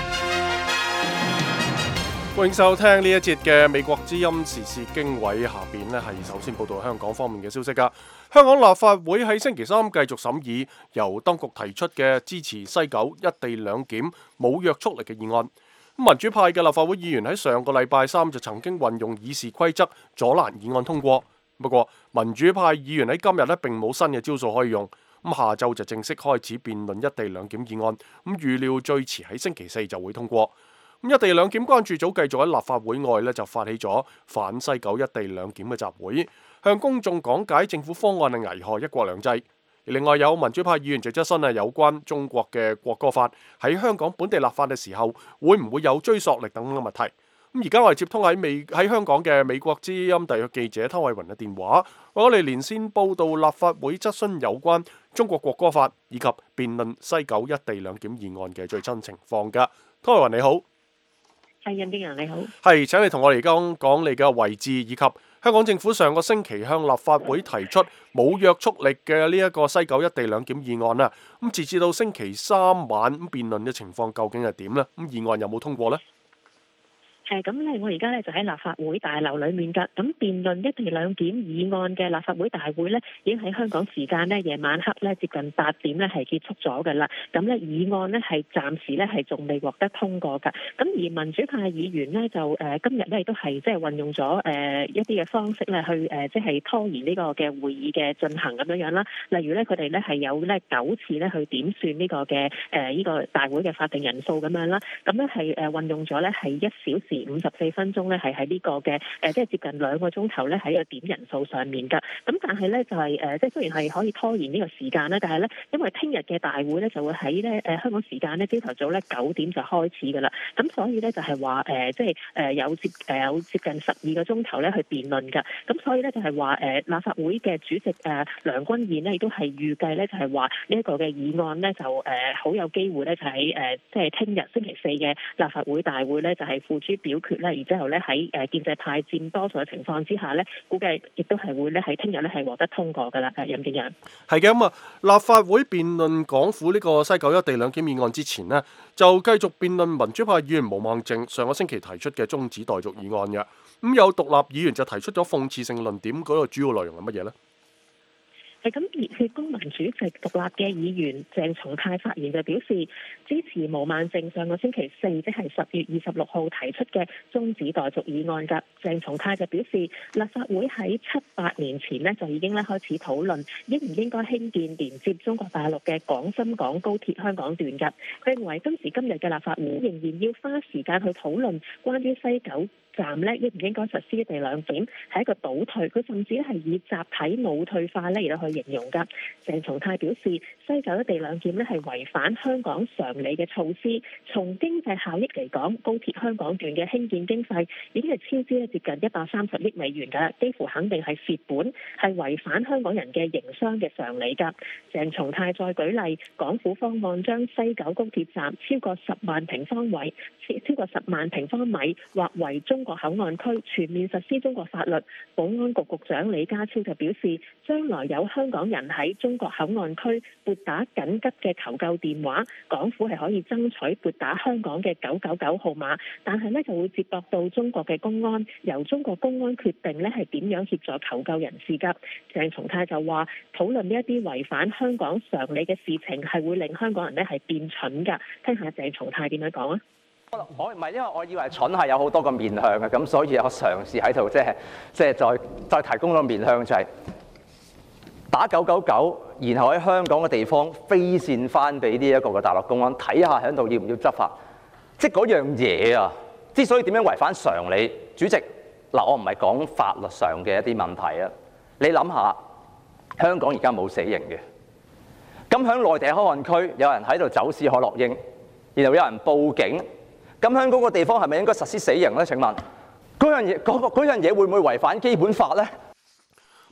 Speaker 2: 歡迎收聽呢一節嘅美國之音時事經緯。下邊呢係首先報道香港方面嘅消息噶。香港立法會喺星期三繼續審議由當局提出嘅支持西九一地兩檢冇約束力嘅議案。民主派嘅立法會議員喺上個禮拜三就曾經運用議事規則阻攔議案通過，不過民主派議員喺今日呢並冇新嘅招數可以用，咁下晝就正式開始辯論一地兩檢議案，咁預料最遲喺星期四就會通過。咁一地兩檢關注組繼續喺立法會外呢就發起咗反西九一地兩檢嘅集會，向公眾講解政府方案係危害一國兩制。另外有民主派議員就質詢啊，有關中國嘅國歌法喺香港本地立法嘅時候，會唔會有追溯力等等嘅問題。咁而家我哋接通喺美喺香港嘅美國之音特約記者湯偉雲嘅電話，我哋連線報道立法會質詢有關中國國歌法以及辯論西九一地兩檢議案嘅最新情況㗎。湯偉雲你好。
Speaker 13: 係，任敬揚你好。
Speaker 2: 係，請你同我哋講講你嘅位置，以及香港政府上個星期向立法會提出冇約束力嘅呢一個西九一地兩檢議案啦。咁截至到星期三晚咁辯論嘅情況究竟係點呢？咁議案有冇通過呢？
Speaker 13: 係咁咧，我而家咧就喺立法會大樓裏面㗎。咁辯論一地兩檢議案嘅立法會大會咧，已經喺香港時間咧夜晚黑咧接近八點咧係結束咗㗎啦。咁咧議案咧係暫時咧係仲未獲得通過㗎。咁而民主派議員咧就誒、呃、今日咧亦都係即係運用咗誒、呃、一啲嘅方式咧去誒即係拖延呢個嘅會議嘅進行咁樣樣啦。例如咧佢哋咧係有咧九次咧去點算呢個嘅誒呢個大會嘅法定人數咁樣啦。咁咧係誒運用咗咧係一小時五十四分鐘咧，係喺呢個嘅誒，即係接近兩個鐘頭咧，喺個點人數上面㗎。咁但係咧就係誒，即係雖然係可以拖延呢個時間咧，但係咧因為聽日嘅大會咧就會喺咧誒香港時間咧朝頭早咧九點就開始㗎啦。咁所以咧就係話誒，即係誒有接誒有接近十二個鐘頭咧去辯論㗎。咁所以咧就係話誒立法會嘅主席誒梁君彥咧亦都係預計咧就係話呢一個嘅議案咧就誒好有機會咧就喺誒即係聽日星期四嘅立法會大會咧就係付諸表決咧，然之後咧喺誒建制派佔多數嘅情況之下咧，估計亦都係會咧喺聽日咧係獲得通過㗎啦。誒任敬揚
Speaker 2: 係嘅。咁啊，立法會辯論港府呢個西九一地兩檢議案之前呢，就繼續辯論民主派議員毛孟靜上個星期提出嘅中止待續議案嘅。咁有獨立議員就提出咗諷刺性論點，嗰個主要內容係乜嘢呢？
Speaker 13: 係咁，熱血公民主席獨立嘅議員鄭松泰發言就表示支持毛孟靜上個星期四，即係十月二十六號提出嘅中止待續議案㗎。鄭松泰就表示，立法會喺七八年前呢就已經咧開始討論應唔應該興建連接中國大陸嘅廣深港高鐵香港段㗎。佢認為今時今日嘅立法會仍然要花時間去討論關於西九站咧應唔應該實施一地兩檢係一個倒退，佢甚至咧係以集體腦退化咧而去形容㗎。鄭松泰表示，西九一地兩檢咧係違反香港常理嘅措施，從經濟效益嚟講，高鐵香港段嘅興建經費已經係超支咧接近一百三十億美元㗎，幾乎肯定係蝕本，係違反香港人嘅營商嘅常理㗎。鄭松泰再舉例，港府方案將西九高鐵站超過十萬平方米、超過十萬平方米劃為中國口岸區，全面實施中國法律。保安局局長李家超就表示，將來有香港人喺中國口岸區撥打緊急嘅求救電話，港府係可以爭取撥打香港嘅九九九號碼，但係呢就會接駁到中國嘅公安，由中國公安決定呢係點樣協助求救人士㗎。鄭松泰就話，討論呢一啲違反香港常理嘅事情係會令香港人呢係變蠢㗎。聽下鄭松泰點樣講啊？
Speaker 14: 我唔係，因為我以為蠢係有好多個面向嘅，咁所以我嘗試喺度即係即係再再提供個面向，就係打九九九，然後喺香港嘅地方飛線翻俾呢一個嘅大陸公安睇下喺度要唔要執法，即係嗰樣嘢啊！之所以點樣違反常理，主席嗱，我唔係講法律上嘅一啲問題啊，你諗下，香港而家冇死刑嘅，咁喺內地口岸區有人喺度走私海洛因，然後有人報警。咁喺嗰個地方係咪應該實施死刑呢？請問嗰樣嘢嗰個嗰樣嘢會唔會違反基本法呢？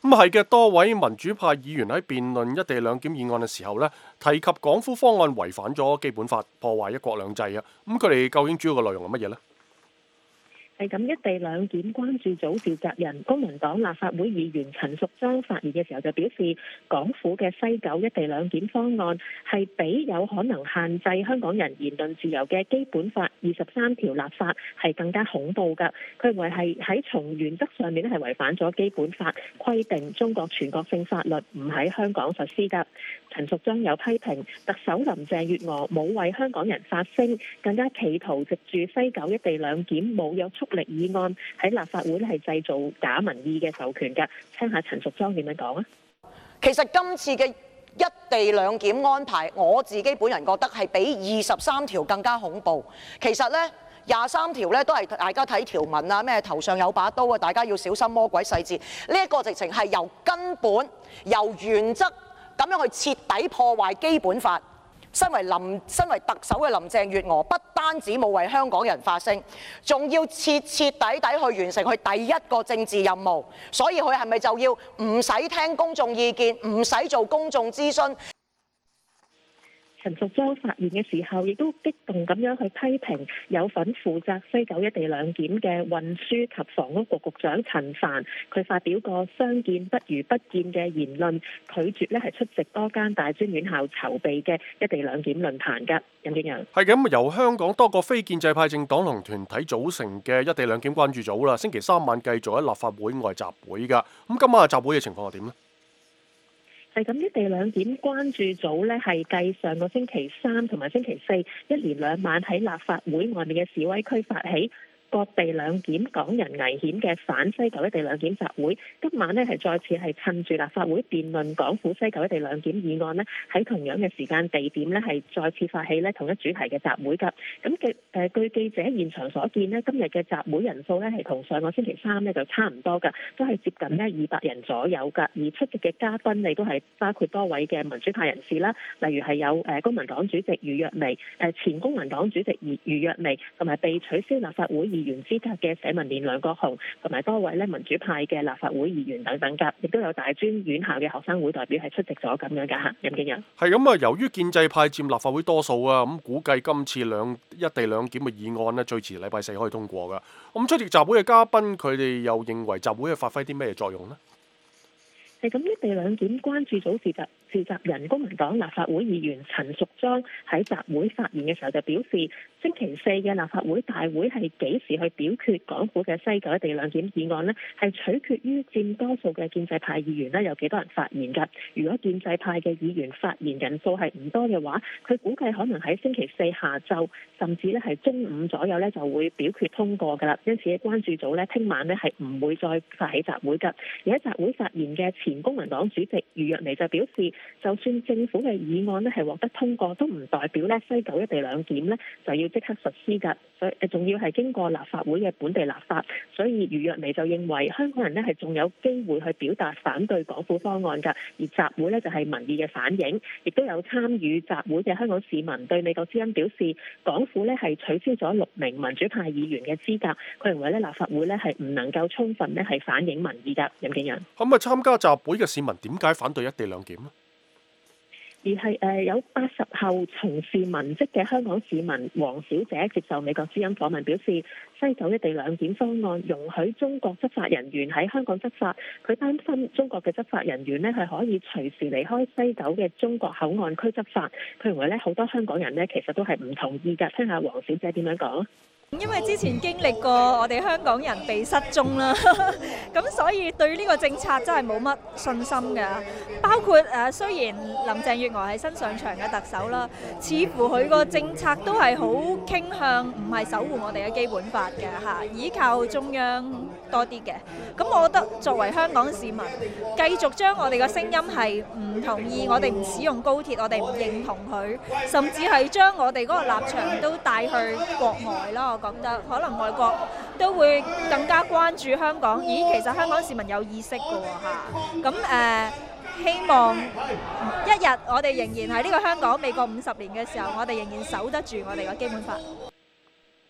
Speaker 2: 咁係嘅，多位民主派議員喺辯論一地兩檢議案嘅時候呢，提及港府方案違反咗基本法，破壞一國兩制啊！咁佢哋究竟主要嘅內容係乜嘢呢？
Speaker 13: 係咁，一地兩檢關注組召集人公民黨立法會議員陳淑莊發言嘅時候就表示，港府嘅西九一地兩檢方案係比有可能限制香港人言論自由嘅基本法二十三條立法係更加恐怖㗎。佢認為係喺從原則上面咧係違反咗基本法規定中國全國性法律唔喺香港實施㗎。陳淑莊有批評特首林鄭月娥冇為香港人發聲，更加企圖藉住西九一地兩檢冇約束力議案喺立法會咧係製造假民意嘅授權㗎。聽下陳淑莊點樣講啊？
Speaker 3: 其實今次嘅一地兩檢安排，我自己本人覺得係比二十三條更加恐怖。其實呢，廿三條咧都係大家睇條文啊，咩頭上有把刀啊，大家要小心魔鬼細節。呢、這、一個直情係由根本、由原則咁樣去徹底破壞基本法。身為林身為特首嘅林鄭月娥，不單止冇為香港人發聲，仲要徹徹底底去完成佢第一個政治任務。所以佢係咪就要唔使聽公眾意見，唔使做公眾諮詢？
Speaker 13: 陳淑莊發言嘅時候，亦都激動咁樣去批評有份負責西九一地兩檢嘅運輸及房屋局局長陳帆，佢發表過相見不如不見嘅言論，拒絕咧係出席多間大專院校籌備嘅一地兩檢論壇㗎。任敬揚
Speaker 2: 係咁，由香港多個非建制派政黨同團體組成嘅一地兩檢關注組啦，星期三晚繼續喺立法會外集會㗎。咁今晚嘅集會嘅情況係點呢？
Speaker 13: 係咁，一地兩檢關注組呢係繼上個星期三同埋星期四一連兩晚喺立法會外面嘅示威區發起割地兩檢港人危險嘅反西九一地兩檢集會，今晚呢係再次係趁住立法會辯論港府西九一地兩檢議案呢，喺同樣嘅時間地點呢係再次發起呢同一主題嘅集會㗎。咁嘅誒據記者現場所見呢，今日嘅集會人數呢係同上個星期三呢就差唔多㗎，都係接近呢二百人左右㗎。而出席嘅嘉賓亦都係包括多位嘅民主派人士啦，例如係有誒公民黨主席余若薇、誒前公民黨主席余余若薇，同埋被取消立法會議員資格嘅社民連梁國雄，同埋多位咧民主派嘅立法會議員等等㗎，亦都有大專院校嘅學生會代表係出席咗咁樣㗎嚇。任敬揚
Speaker 2: 係咁啊，由於建制派佔立法會多數啊，咁估計今次兩一地兩檢嘅議案呢，最遲禮拜四可以通過㗎。咁出席集會嘅嘉賓，佢哋又認為集會係發揮啲咩作用呢？
Speaker 13: 係咁，一地兩檢關注組召集召集人公民黨立法會議員陳淑莊喺集會發言嘅時候就表示，星期四嘅立法會大會係幾時去表決港府嘅西九一地兩檢議案呢？係取決於佔多數嘅建制派議員呢有幾多人發言㗎。如果建制派嘅議員發言人數係唔多嘅話，佢估計可能喺星期四下晝甚至咧係中午左右咧就會表決通過㗎啦。因此，關注組咧聽晚咧係唔會再發起集會㗎。而喺集會發言嘅前公民黨主席余若薇就表示，就算政府嘅議案咧係獲得通過，都唔代表咧西九一地兩檢咧就要即刻實施㗎。所以仲要係經過立法會嘅本地立法。所以余若薇就認為香港人咧係仲有機會去表達反對港府方案㗎。而集會咧就係民意嘅反映，亦都有參與集會嘅香港市民對美國之音表示，港府咧係取消咗六名民主派議員嘅資格。佢認為咧立法會咧係唔能夠充分咧係反映民意㗎。任敬揚
Speaker 2: 咁啊，參加集會嘅市民點解反對一地兩檢呢？
Speaker 13: 而係誒有八十後從事文職嘅香港市民黃小姐接受美國之音訪問表示，西九一地兩檢方案容許中國執法人員喺香港執法，佢擔心中國嘅執法人員呢係可以隨時離開西九嘅中國口岸區執法。佢認為咧好多香港人呢其實都係唔同意㗎。聽下黃小姐點樣講。
Speaker 15: 因為之前經歷過我哋香港人被失蹤啦，咁所以對呢個政策真係冇乜信心嘅。包括誒，雖然林鄭月娥係新上場嘅特首啦，似乎佢個政策都係好傾向唔係守護我哋嘅基本法嘅嚇，依靠中央多啲嘅。咁我覺得作為香港市民，繼續將我哋嘅聲音係唔同意，我哋唔使用高鐵，我哋唔認同佢，甚至係將我哋嗰個立場都帶去國外啦。我覺得可能外國都會更加關注香港。咦，其實香港市民有意識㗎喎嚇。咁誒，希望一日我哋仍然喺呢個香港未過五十年嘅時候，我哋仍然守得住我哋嘅基本法。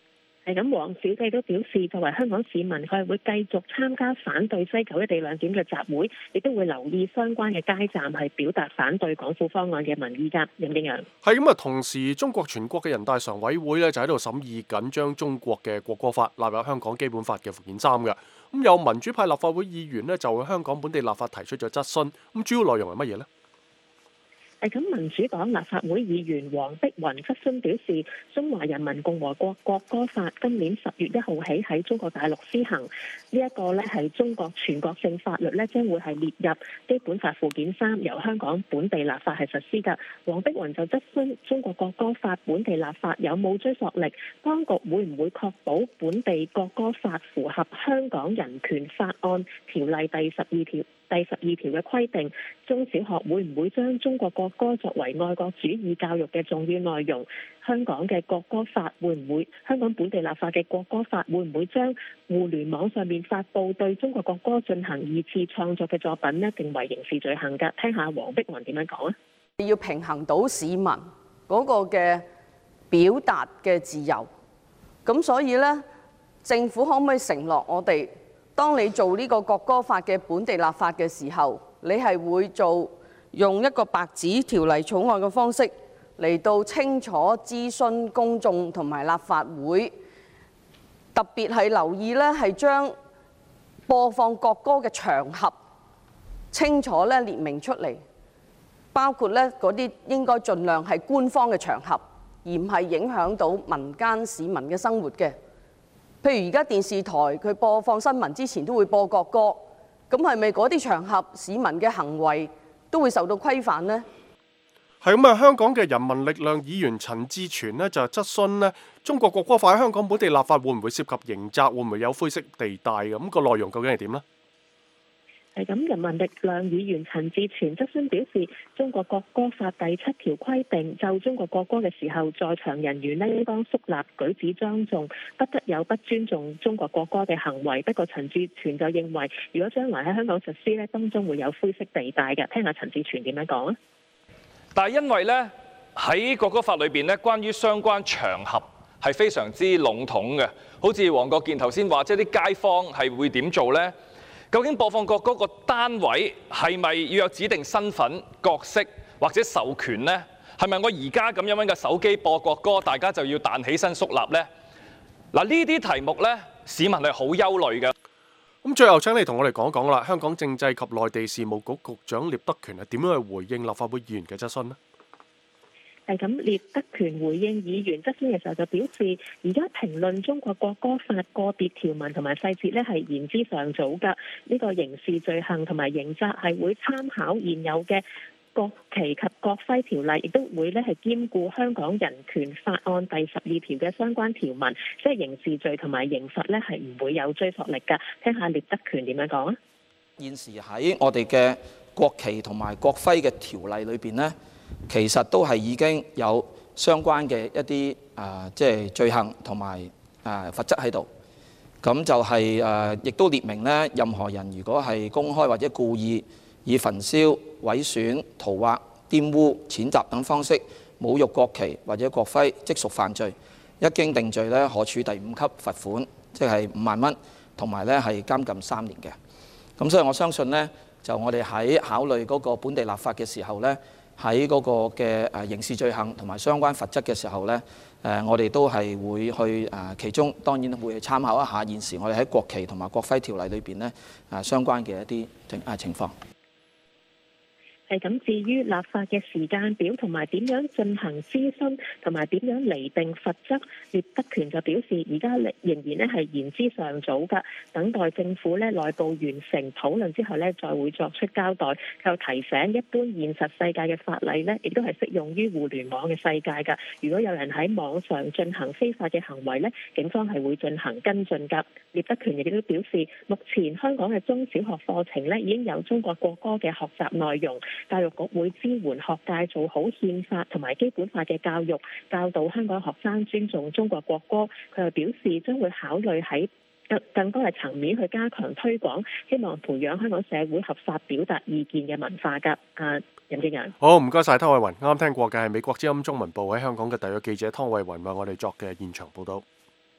Speaker 13: 係咁，黃小姐都表示，作為香港市民，佢係會繼續參加反對西九一地兩檢嘅集會，亦都會留意相關嘅街站，係表達反對港府方案嘅民意㗎。任敬陽
Speaker 2: 係咁啊，同時中國全國嘅人大常委會咧就喺度審議緊將中國嘅國歌法納入香港基本法嘅附件三嘅。咁有民主派立法會議員咧就向香港本地立法提出咗質詢，咁主要內容係乜嘢呢？
Speaker 13: 係咁，民主黨立法會議員黃碧雲質詢表示，中華人民共和國國歌法今年十月一號起喺中國大陸施行，呢、這、一個呢係中國全國性法律呢，將會係列入基本法附件三，由香港本地立法係實施㗎。黃碧雲就質詢中國國歌法本地立法有冇追溯力，當局會唔會確保本地國歌法符合香港人權法案條例第十二條第十二條嘅規定？中小學會唔會將中國國歌作為愛國主義教育嘅重要內容？香港嘅國歌法會唔會香港本地立法嘅國歌法會唔會將互聯網上面發布對中國國歌進行二次創作嘅作品呢定為刑事罪行㗎？聽下黃碧雲點樣講啊！
Speaker 16: 要平衡到市民嗰個嘅表達嘅自由，咁所以呢，政府可唔可以承諾我哋？當你做呢個國歌法嘅本地立法嘅時候，你係會做用一個白紙條例草案嘅方式嚟到清楚諮詢公眾同埋立法會，特別係留意呢係將播放國歌嘅場合清楚咧列明出嚟，包括呢嗰啲應該盡量係官方嘅場合，而唔係影響到民間市民嘅生活嘅。譬如而家電視台佢播放新聞之前都會播國歌，咁係咪嗰啲場合市民嘅行為都會受到規範呢？
Speaker 2: 係咁啊！香港嘅人民力量議員陳志全呢就質詢呢中國國歌法喺香港本地立法會唔會涉及刑責，會唔會有灰色地帶嘅？咁個內容究竟係點呢？
Speaker 13: 係咁，人民力量議員陳志全質詢表示，中國國歌法第七條規定，就中國國歌嘅時候，在場人員呢應當肅立、舉止莊重，不得有不尊重中國國歌嘅行為。不過陳志全就認為，如果將來喺香港實施呢，當中會有灰色地帶嘅。聽下陳志全點樣講啊！
Speaker 17: 但係因為呢，喺國歌法裏邊呢，關於相關場合係非常之籠統嘅，好似黃國健頭先話，即係啲街坊係會點做呢？究竟播放國歌個單位係咪要有指定身份、角色或者授權呢？係咪我而家咁樣揾個手機播國歌，大家就要彈起身肅立呢？嗱，呢啲題目呢，市民係好憂慮嘅。
Speaker 2: 咁最後請你同我哋講講啦，香港政制及內地事務局局長聶德權係點樣去回應立法會議員嘅質詢呢？
Speaker 13: 係咁，聶德權回應議員質詢嘅時候就表示，而家評論中國國歌法個別條文同埋細節呢係言之尚早㗎。呢個刑事罪行同埋刑責係會參考現有嘅國旗及國徽條例，亦都會呢係兼顧香港人權法案第十二條嘅相關條文，即係刑事罪同埋刑罰呢係唔會有追溯力㗎。聽下聶德權點樣講啊！
Speaker 18: 現時喺我哋嘅國旗同埋國徽嘅條例裏邊呢，其實都係已經有相關嘅一啲啊，即係罪行同埋啊罰則喺度。咁就係誒，亦都列明呢，任何人如果係公開或者故意以焚燒、毀損、塗劃、玷污、踐踏等方式侮辱國旗或者國徽，即屬犯罪。一經定罪呢，可處第五級罰款，即係五萬蚊，同埋呢係監禁三年嘅。咁所以我相信呢，就我哋喺考慮嗰個本地立法嘅時候呢，喺嗰個嘅誒刑事罪行同埋相關罰則嘅時候呢，誒我哋都係會去誒其中當然會參考一下現時我哋喺國旗同埋國徽條例裏邊呢誒相關嘅一啲情誒情況。
Speaker 13: 係咁，至於立法嘅時間表同埋點樣進行諮詢同埋點樣釐定罰則，聶德權就表示而家仍然咧係言之尚早㗎，等待政府咧內部完成討論之後咧，再會作出交代。佢又提醒，一般現實世界嘅法例咧，亦都係適用於互聯網嘅世界㗎。如果有人喺網上進行非法嘅行為咧，警方係會進行跟進㗎。聶德權亦都表示，目前香港嘅中小學課程咧已經有中國國歌嘅學習內容。教育局會支援學界做好憲法同埋基本法嘅教育，教導香港學生尊重中國國歌。佢又表示將會考慮喺更更多嘅層面去加強推廣，希望培養香港社會合法表達意見嘅文化㗎。啊，任敬陽。
Speaker 2: 好，唔該晒湯慧雲。啱啱聽過嘅係美國之音中文部喺香港嘅特約記者湯慧雲為我哋作嘅現場報導。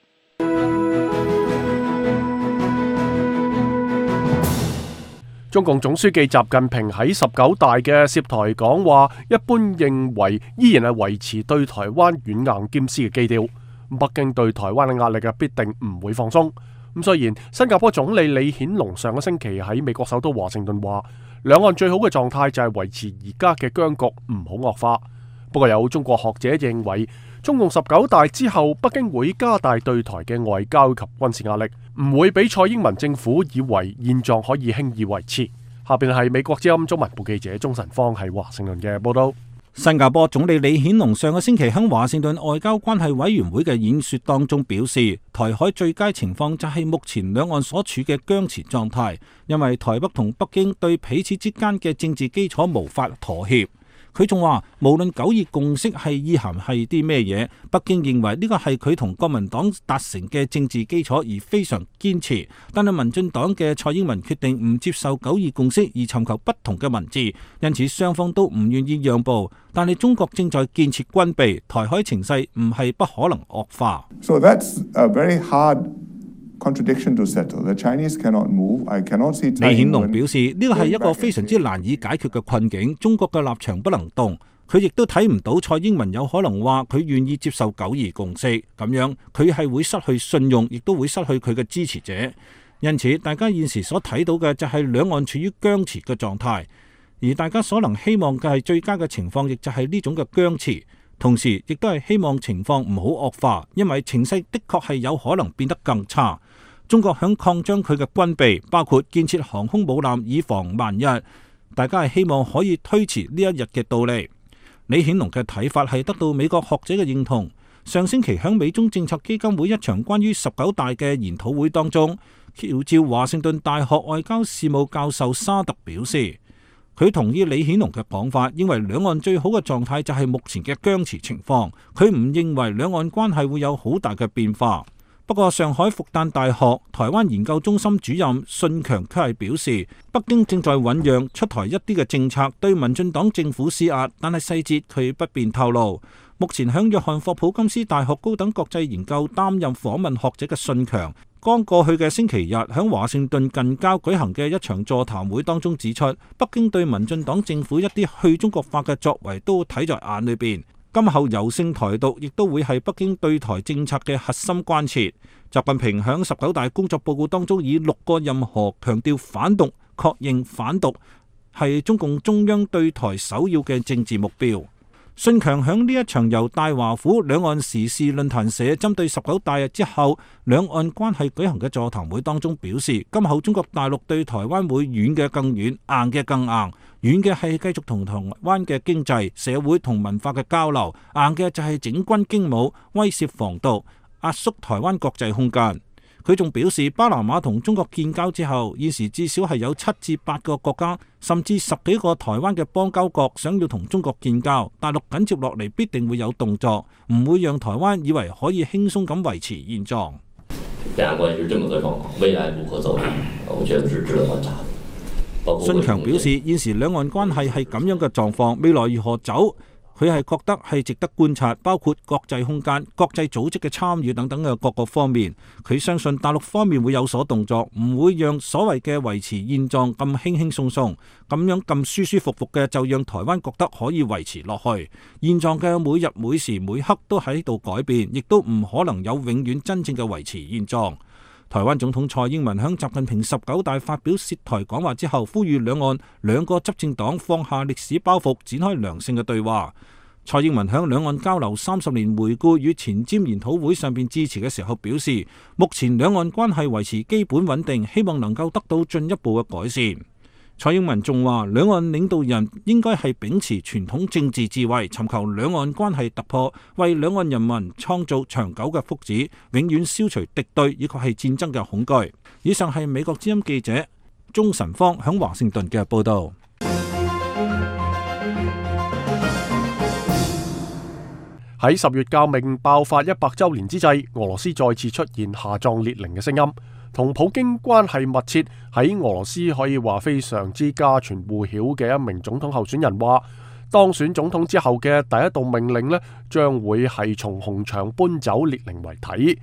Speaker 2: 中共總書記習近平喺十九大嘅涉台講話，一般認為依然係維持對台灣軟硬兼施嘅基調。北京對台灣嘅壓力嘅必定唔會放鬆。咁雖然新加坡總理李顯龍上個星期喺美國首都華盛頓話，兩岸最好嘅狀態就係維持而家嘅僵局，唔好惡化。不過有中國學者認為，中共十九大之後，北京會加大對台嘅外交及軍事壓力，唔會俾蔡英文政府以為現狀可以輕易維持。下邊係美國之音中文部記者鍾晨芳喺華盛頓嘅報道。
Speaker 6: 新加坡總理李顯龍上個星期喺華盛頓外交關係委員會嘅演說當中表示，台海最佳情況就係目前兩岸所處嘅僵持狀態，因為台北同北京對彼此之間嘅政治基礎無法妥協。佢仲話，無論九二共識係意涵係啲咩嘢，北京認為呢個係佢同國民黨達成嘅政治基礎而非常堅持。但係民進黨嘅蔡英文決定唔接受九二共識而尋求不同嘅文字，因此雙方都唔願意讓步。但係中國正在建設軍備，台海情勢唔係不可能惡化。
Speaker 19: So that's a very hard contradiction to settle. The Chinese cannot move. I cannot see.
Speaker 6: 李顯龍表示，呢個係一個非常之難以解決嘅困境，中國嘅立場不能動。佢亦都睇唔到蔡英文有可能話佢願意接受九二共識，咁樣佢係會失去信用，亦都會失去佢嘅支持者。因此，大家現時所睇到嘅就係兩岸處於僵持嘅狀態，而大家所能希望嘅係最佳嘅情況，亦就係呢種嘅僵持。同時，亦都係希望情況唔好惡化，因為情勢的確係有可能變得更差。中國響擴張佢嘅軍備，包括建設航空母艦，以防萬一。大家係希望可以推遲呢一日嘅到嚟。李顯龍嘅睇法係得到美國學者嘅認同。上星期響美中政策基金會一場關於十九大嘅研討會當中，喬照華盛頓大學外交事務教授沙特表示，佢同意李顯龍嘅講法，認為兩岸最好嘅狀態就係目前嘅僵持情況。佢唔認為兩岸關係會有好大嘅變化。不過，上海復旦大學台灣研究中心主任信強卻係表示，北京正在醖釀出台一啲嘅政策對民進黨政府施壓，但係細節佢不便透露。目前響約翰霍普金斯大學高等國際研究擔任訪問學者嘅信強，剛過去嘅星期日響華盛頓近郊舉行嘅一場座談會當中指出，北京對民進黨政府一啲去中國化嘅作為都睇在眼裏邊。今後柔性台獨亦都會係北京對台政策嘅核心關切。習近平響十九大工作報告當中以六個任何強調反獨，確認反獨係中共中央對台首要嘅政治目標。信強響呢一場由大華府兩岸時事論壇社針對十九大日之後兩岸關係舉行嘅座談會當中表示，今後中國大陸對台灣會軟嘅更軟，硬嘅更硬。軟嘅係繼續同台灣嘅經濟、社會同文化嘅交流，硬嘅就係整軍經武、威懾防盜、壓縮台灣國際空間。佢仲表示，巴拿馬同中國建交之後，現時至少係有七至八個國家，甚至十幾個台灣嘅邦交國想要同中國建交，大陸緊接落嚟必定會有動作，唔會讓台灣以為可以輕鬆咁維持現狀。
Speaker 20: 兩岸關係是這麼個狀況，未來如何走，我覺得是值得觀察。
Speaker 6: 信強表示，現時兩岸關係係咁樣嘅狀況，未來如何走，佢係覺得係值得觀察，包括國際空間、國際組織嘅參與等等嘅各個方面。佢相信大陸方面會有所動作，唔會讓所謂嘅維持現狀咁輕輕鬆鬆，咁樣咁舒舒服服嘅就讓台灣覺得可以維持落去。現狀嘅每日每時每刻都喺度改變，亦都唔可能有永遠真正嘅維持現狀。台灣總統蔡英文響習近平十九大發表涉台講話之後，呼籲兩岸兩個執政黨放下歷史包袱，展開良性嘅對話。蔡英文響兩岸交流三十年回顧與前瞻研討會上邊致辭嘅時候表示，目前兩岸關係維持基本穩定，希望能夠得到進一步嘅改善。蔡英文仲話，兩岸領導人應該係秉持傳統政治智慧，尋求兩岸關係突破，為兩岸人民創造長久嘅福祉，永遠消除敵對以及係戰爭嘅恐懼。以上係美國之音記者鍾晨芳響華盛頓嘅報道。
Speaker 2: 喺十月革命爆發一百週年之際，俄羅斯再次出現下葬列寧嘅聲音。同普京關係密切，喺俄羅斯可以話非常之家傳戶曉嘅一名總統候選人話，當選總統之後嘅第一道命令呢，將會係從紅場搬走列寧遺體。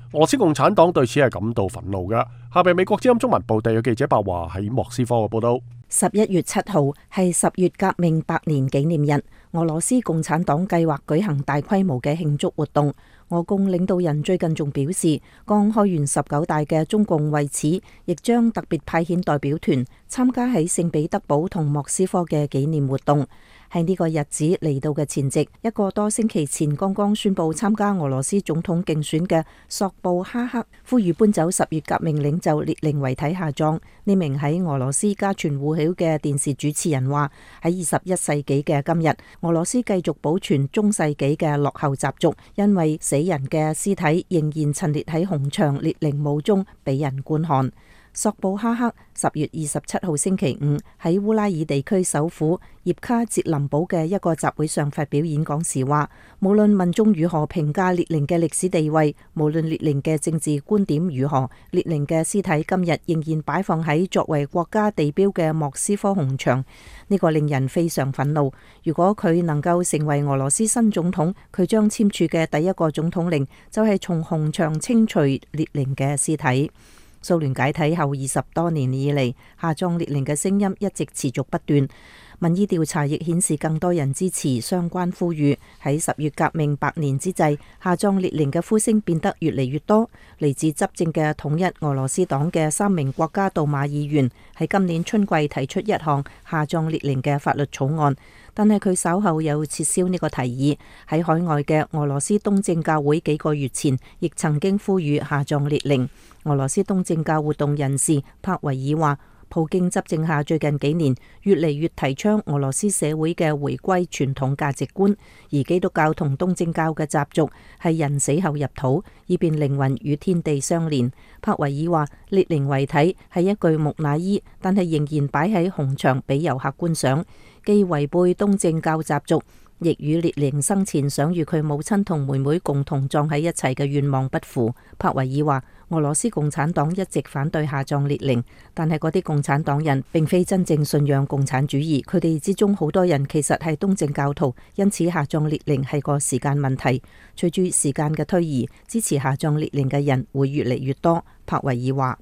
Speaker 2: 俄羅斯共產黨對此係感到憤怒嘅。下邊美國之音中文部地嘅記者白華喺莫斯科嘅報道。
Speaker 10: 十一月七號係十月革命百年紀念日，俄羅斯共產黨計劃舉行大規模嘅慶祝活動。俄共領導人最近仲表示，剛開完十九大嘅中共為此亦將特別派遣代表團參加喺聖彼得堡同莫斯科嘅紀念活動。喺呢個日子嚟到嘅前夕，一個多星期前剛剛宣布參加俄羅斯總統競選嘅索布哈克呼籲搬走十月革命領袖列寧遺體下葬。呢名喺俄羅斯家傳戶曉嘅電視主持人話：喺二十一世紀嘅今日，俄羅斯繼續保存中世紀嘅落後習俗，因為死人嘅屍體仍然陳列喺紅牆列寧墓中俾人觀看。索布哈克十月二十七號星期五喺烏拉爾地區首府葉卡捷林堡嘅一個集會上發表演講時話，無論民眾如何評價列寧嘅歷史地位，無論列寧嘅政治觀點如何，列寧嘅屍體今日仍然擺放喺作為國家地標嘅莫斯科紅牆。呢個令人非常憤怒。如果佢能夠成為俄羅斯新總統，佢將簽署嘅第一個總統令就係從紅牆清除列寧嘅屍體。蘇聯解體後二十多年以嚟，下葬列寧嘅聲音一直持續不斷。民意調查亦顯示更多人支持相關呼籲。喺十月革命百年之際，下葬列寧嘅呼聲變得越嚟越多。嚟自執政嘅統一俄羅斯黨嘅三名國家杜馬議員喺今年春季提出一項下葬列寧嘅法律草案，但係佢稍後又撤銷呢個提議。喺海外嘅俄羅斯東正教會幾個月前亦曾經呼籲下葬列寧。俄羅斯東正教活動人士帕維爾話，普京執政下最近幾年越嚟越提倡俄羅斯社會嘅回歸傳統價值觀，而基督教同東正教嘅習俗係人死後入土，以便靈魂與天地相連。帕維爾話，列寧遺體係一具木乃伊，但係仍然擺喺紅牆俾遊客觀賞，既違背東正教習俗，亦與列寧生前想與佢母親同妹妹共同葬喺一齊嘅願望不符。帕維爾話，俄羅斯共產黨一直反對下葬列寧，但係嗰啲共產黨人並非真正信仰共產主義，佢哋之中好多人其實係東正教徒，因此下葬列寧係個時間問題。隨住時間嘅推移，支持下葬列寧嘅人會越嚟越多。帕維爾話。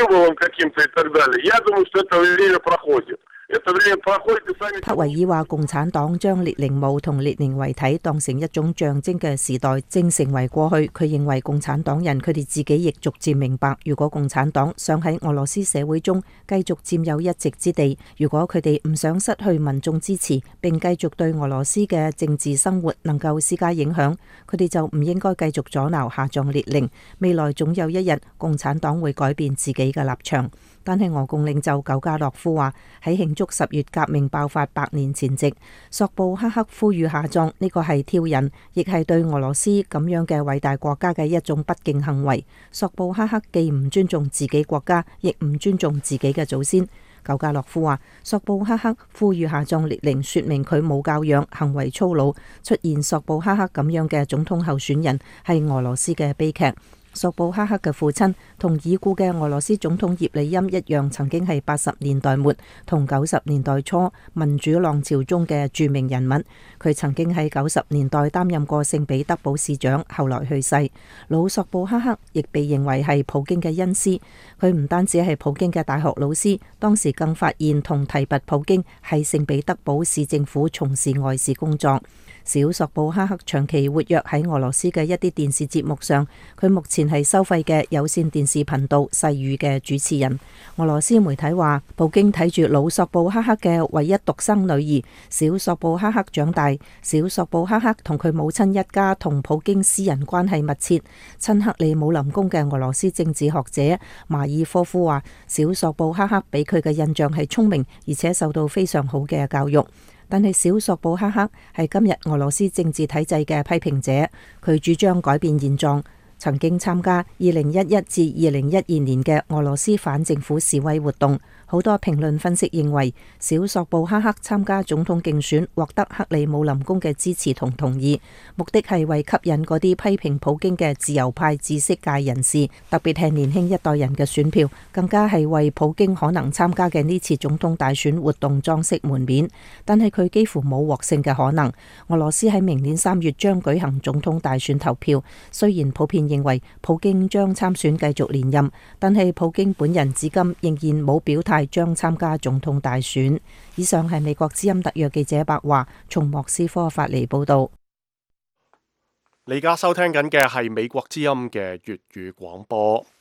Speaker 10: 帕維爾話，共產黨將列寧墓同列寧遺體當成一種象徵嘅時代正成為過去。佢認為共產黨人佢哋自己亦逐漸明白，如果共產黨想喺俄羅斯社會中繼續佔有一席之地，如果佢哋唔想失去民眾支持，並繼續對俄羅斯嘅政治生活能夠施加影響，佢哋就唔應該繼續阻撓下葬列寧。未來總有一日，共產黨會改變自己嘅立場。但係俄共領袖久加諾夫話，喺慶祝十月革命爆發百年前夕，索布哈克呼籲下葬，呢個係挑釁，亦係對俄羅斯咁樣嘅偉大國家嘅一種不敬行為。索布哈克既唔尊重自己國家，亦唔尊重自己嘅祖先。久加諾夫話，索布哈克呼籲下葬列寧，說明佢冇教養，行為粗魯。出現索布哈克咁樣嘅總統候選人，係俄羅斯嘅悲劇。索布哈克嘅父親同已故嘅俄羅斯總統葉利欽一樣，曾經係八十年代末同九十年代初民主浪潮中嘅著名人物。佢曾經喺九十年代擔任過聖彼得堡市長，後來去世。老索布哈克亦被認為係普京嘅恩師。佢唔單止係普京嘅大學老師，當時更發現同提拔普京喺聖彼得堡市政府從事外事工作。小索布哈克長期活躍喺俄羅斯嘅一啲電視節目上，佢目前係收費嘅有線電視頻道世語嘅主持人。俄羅斯媒體話，普京睇住老索布哈克嘅唯一獨生女兒小索布哈克長大。小索布哈克同佢母親一家同普京私人關係密切。親克里姆林宮嘅俄羅斯政治學者馬爾科夫話，小索布哈克俾佢嘅印象係聰明，而且受到非常好嘅教育。但係小索布哈克係今日俄羅斯政治體制嘅批評者，佢主張改變現狀。曾經參加二零一一至二零一二年嘅俄羅斯反政府示威活動。好多評論分析認為，小索布哈克參加總統競選，獲得克里姆林宮嘅支持同同意，目的係為吸引嗰啲批評普京嘅自由派知識界人士，特別係年輕一代人嘅選票，更加係為普京可能參加嘅呢次總統大選活動裝飾門面。但係佢幾乎冇獲勝嘅可能。俄羅斯喺明年三月將舉行總統大選投票，雖然普遍面認為普京將參選繼續連任，但係普京本人至今仍然冇表態將參加總統大選。以上係美國之音特約記者白華從莫斯科發嚟報道。
Speaker 2: 你而家收聽緊嘅係美國之音嘅粵語廣播。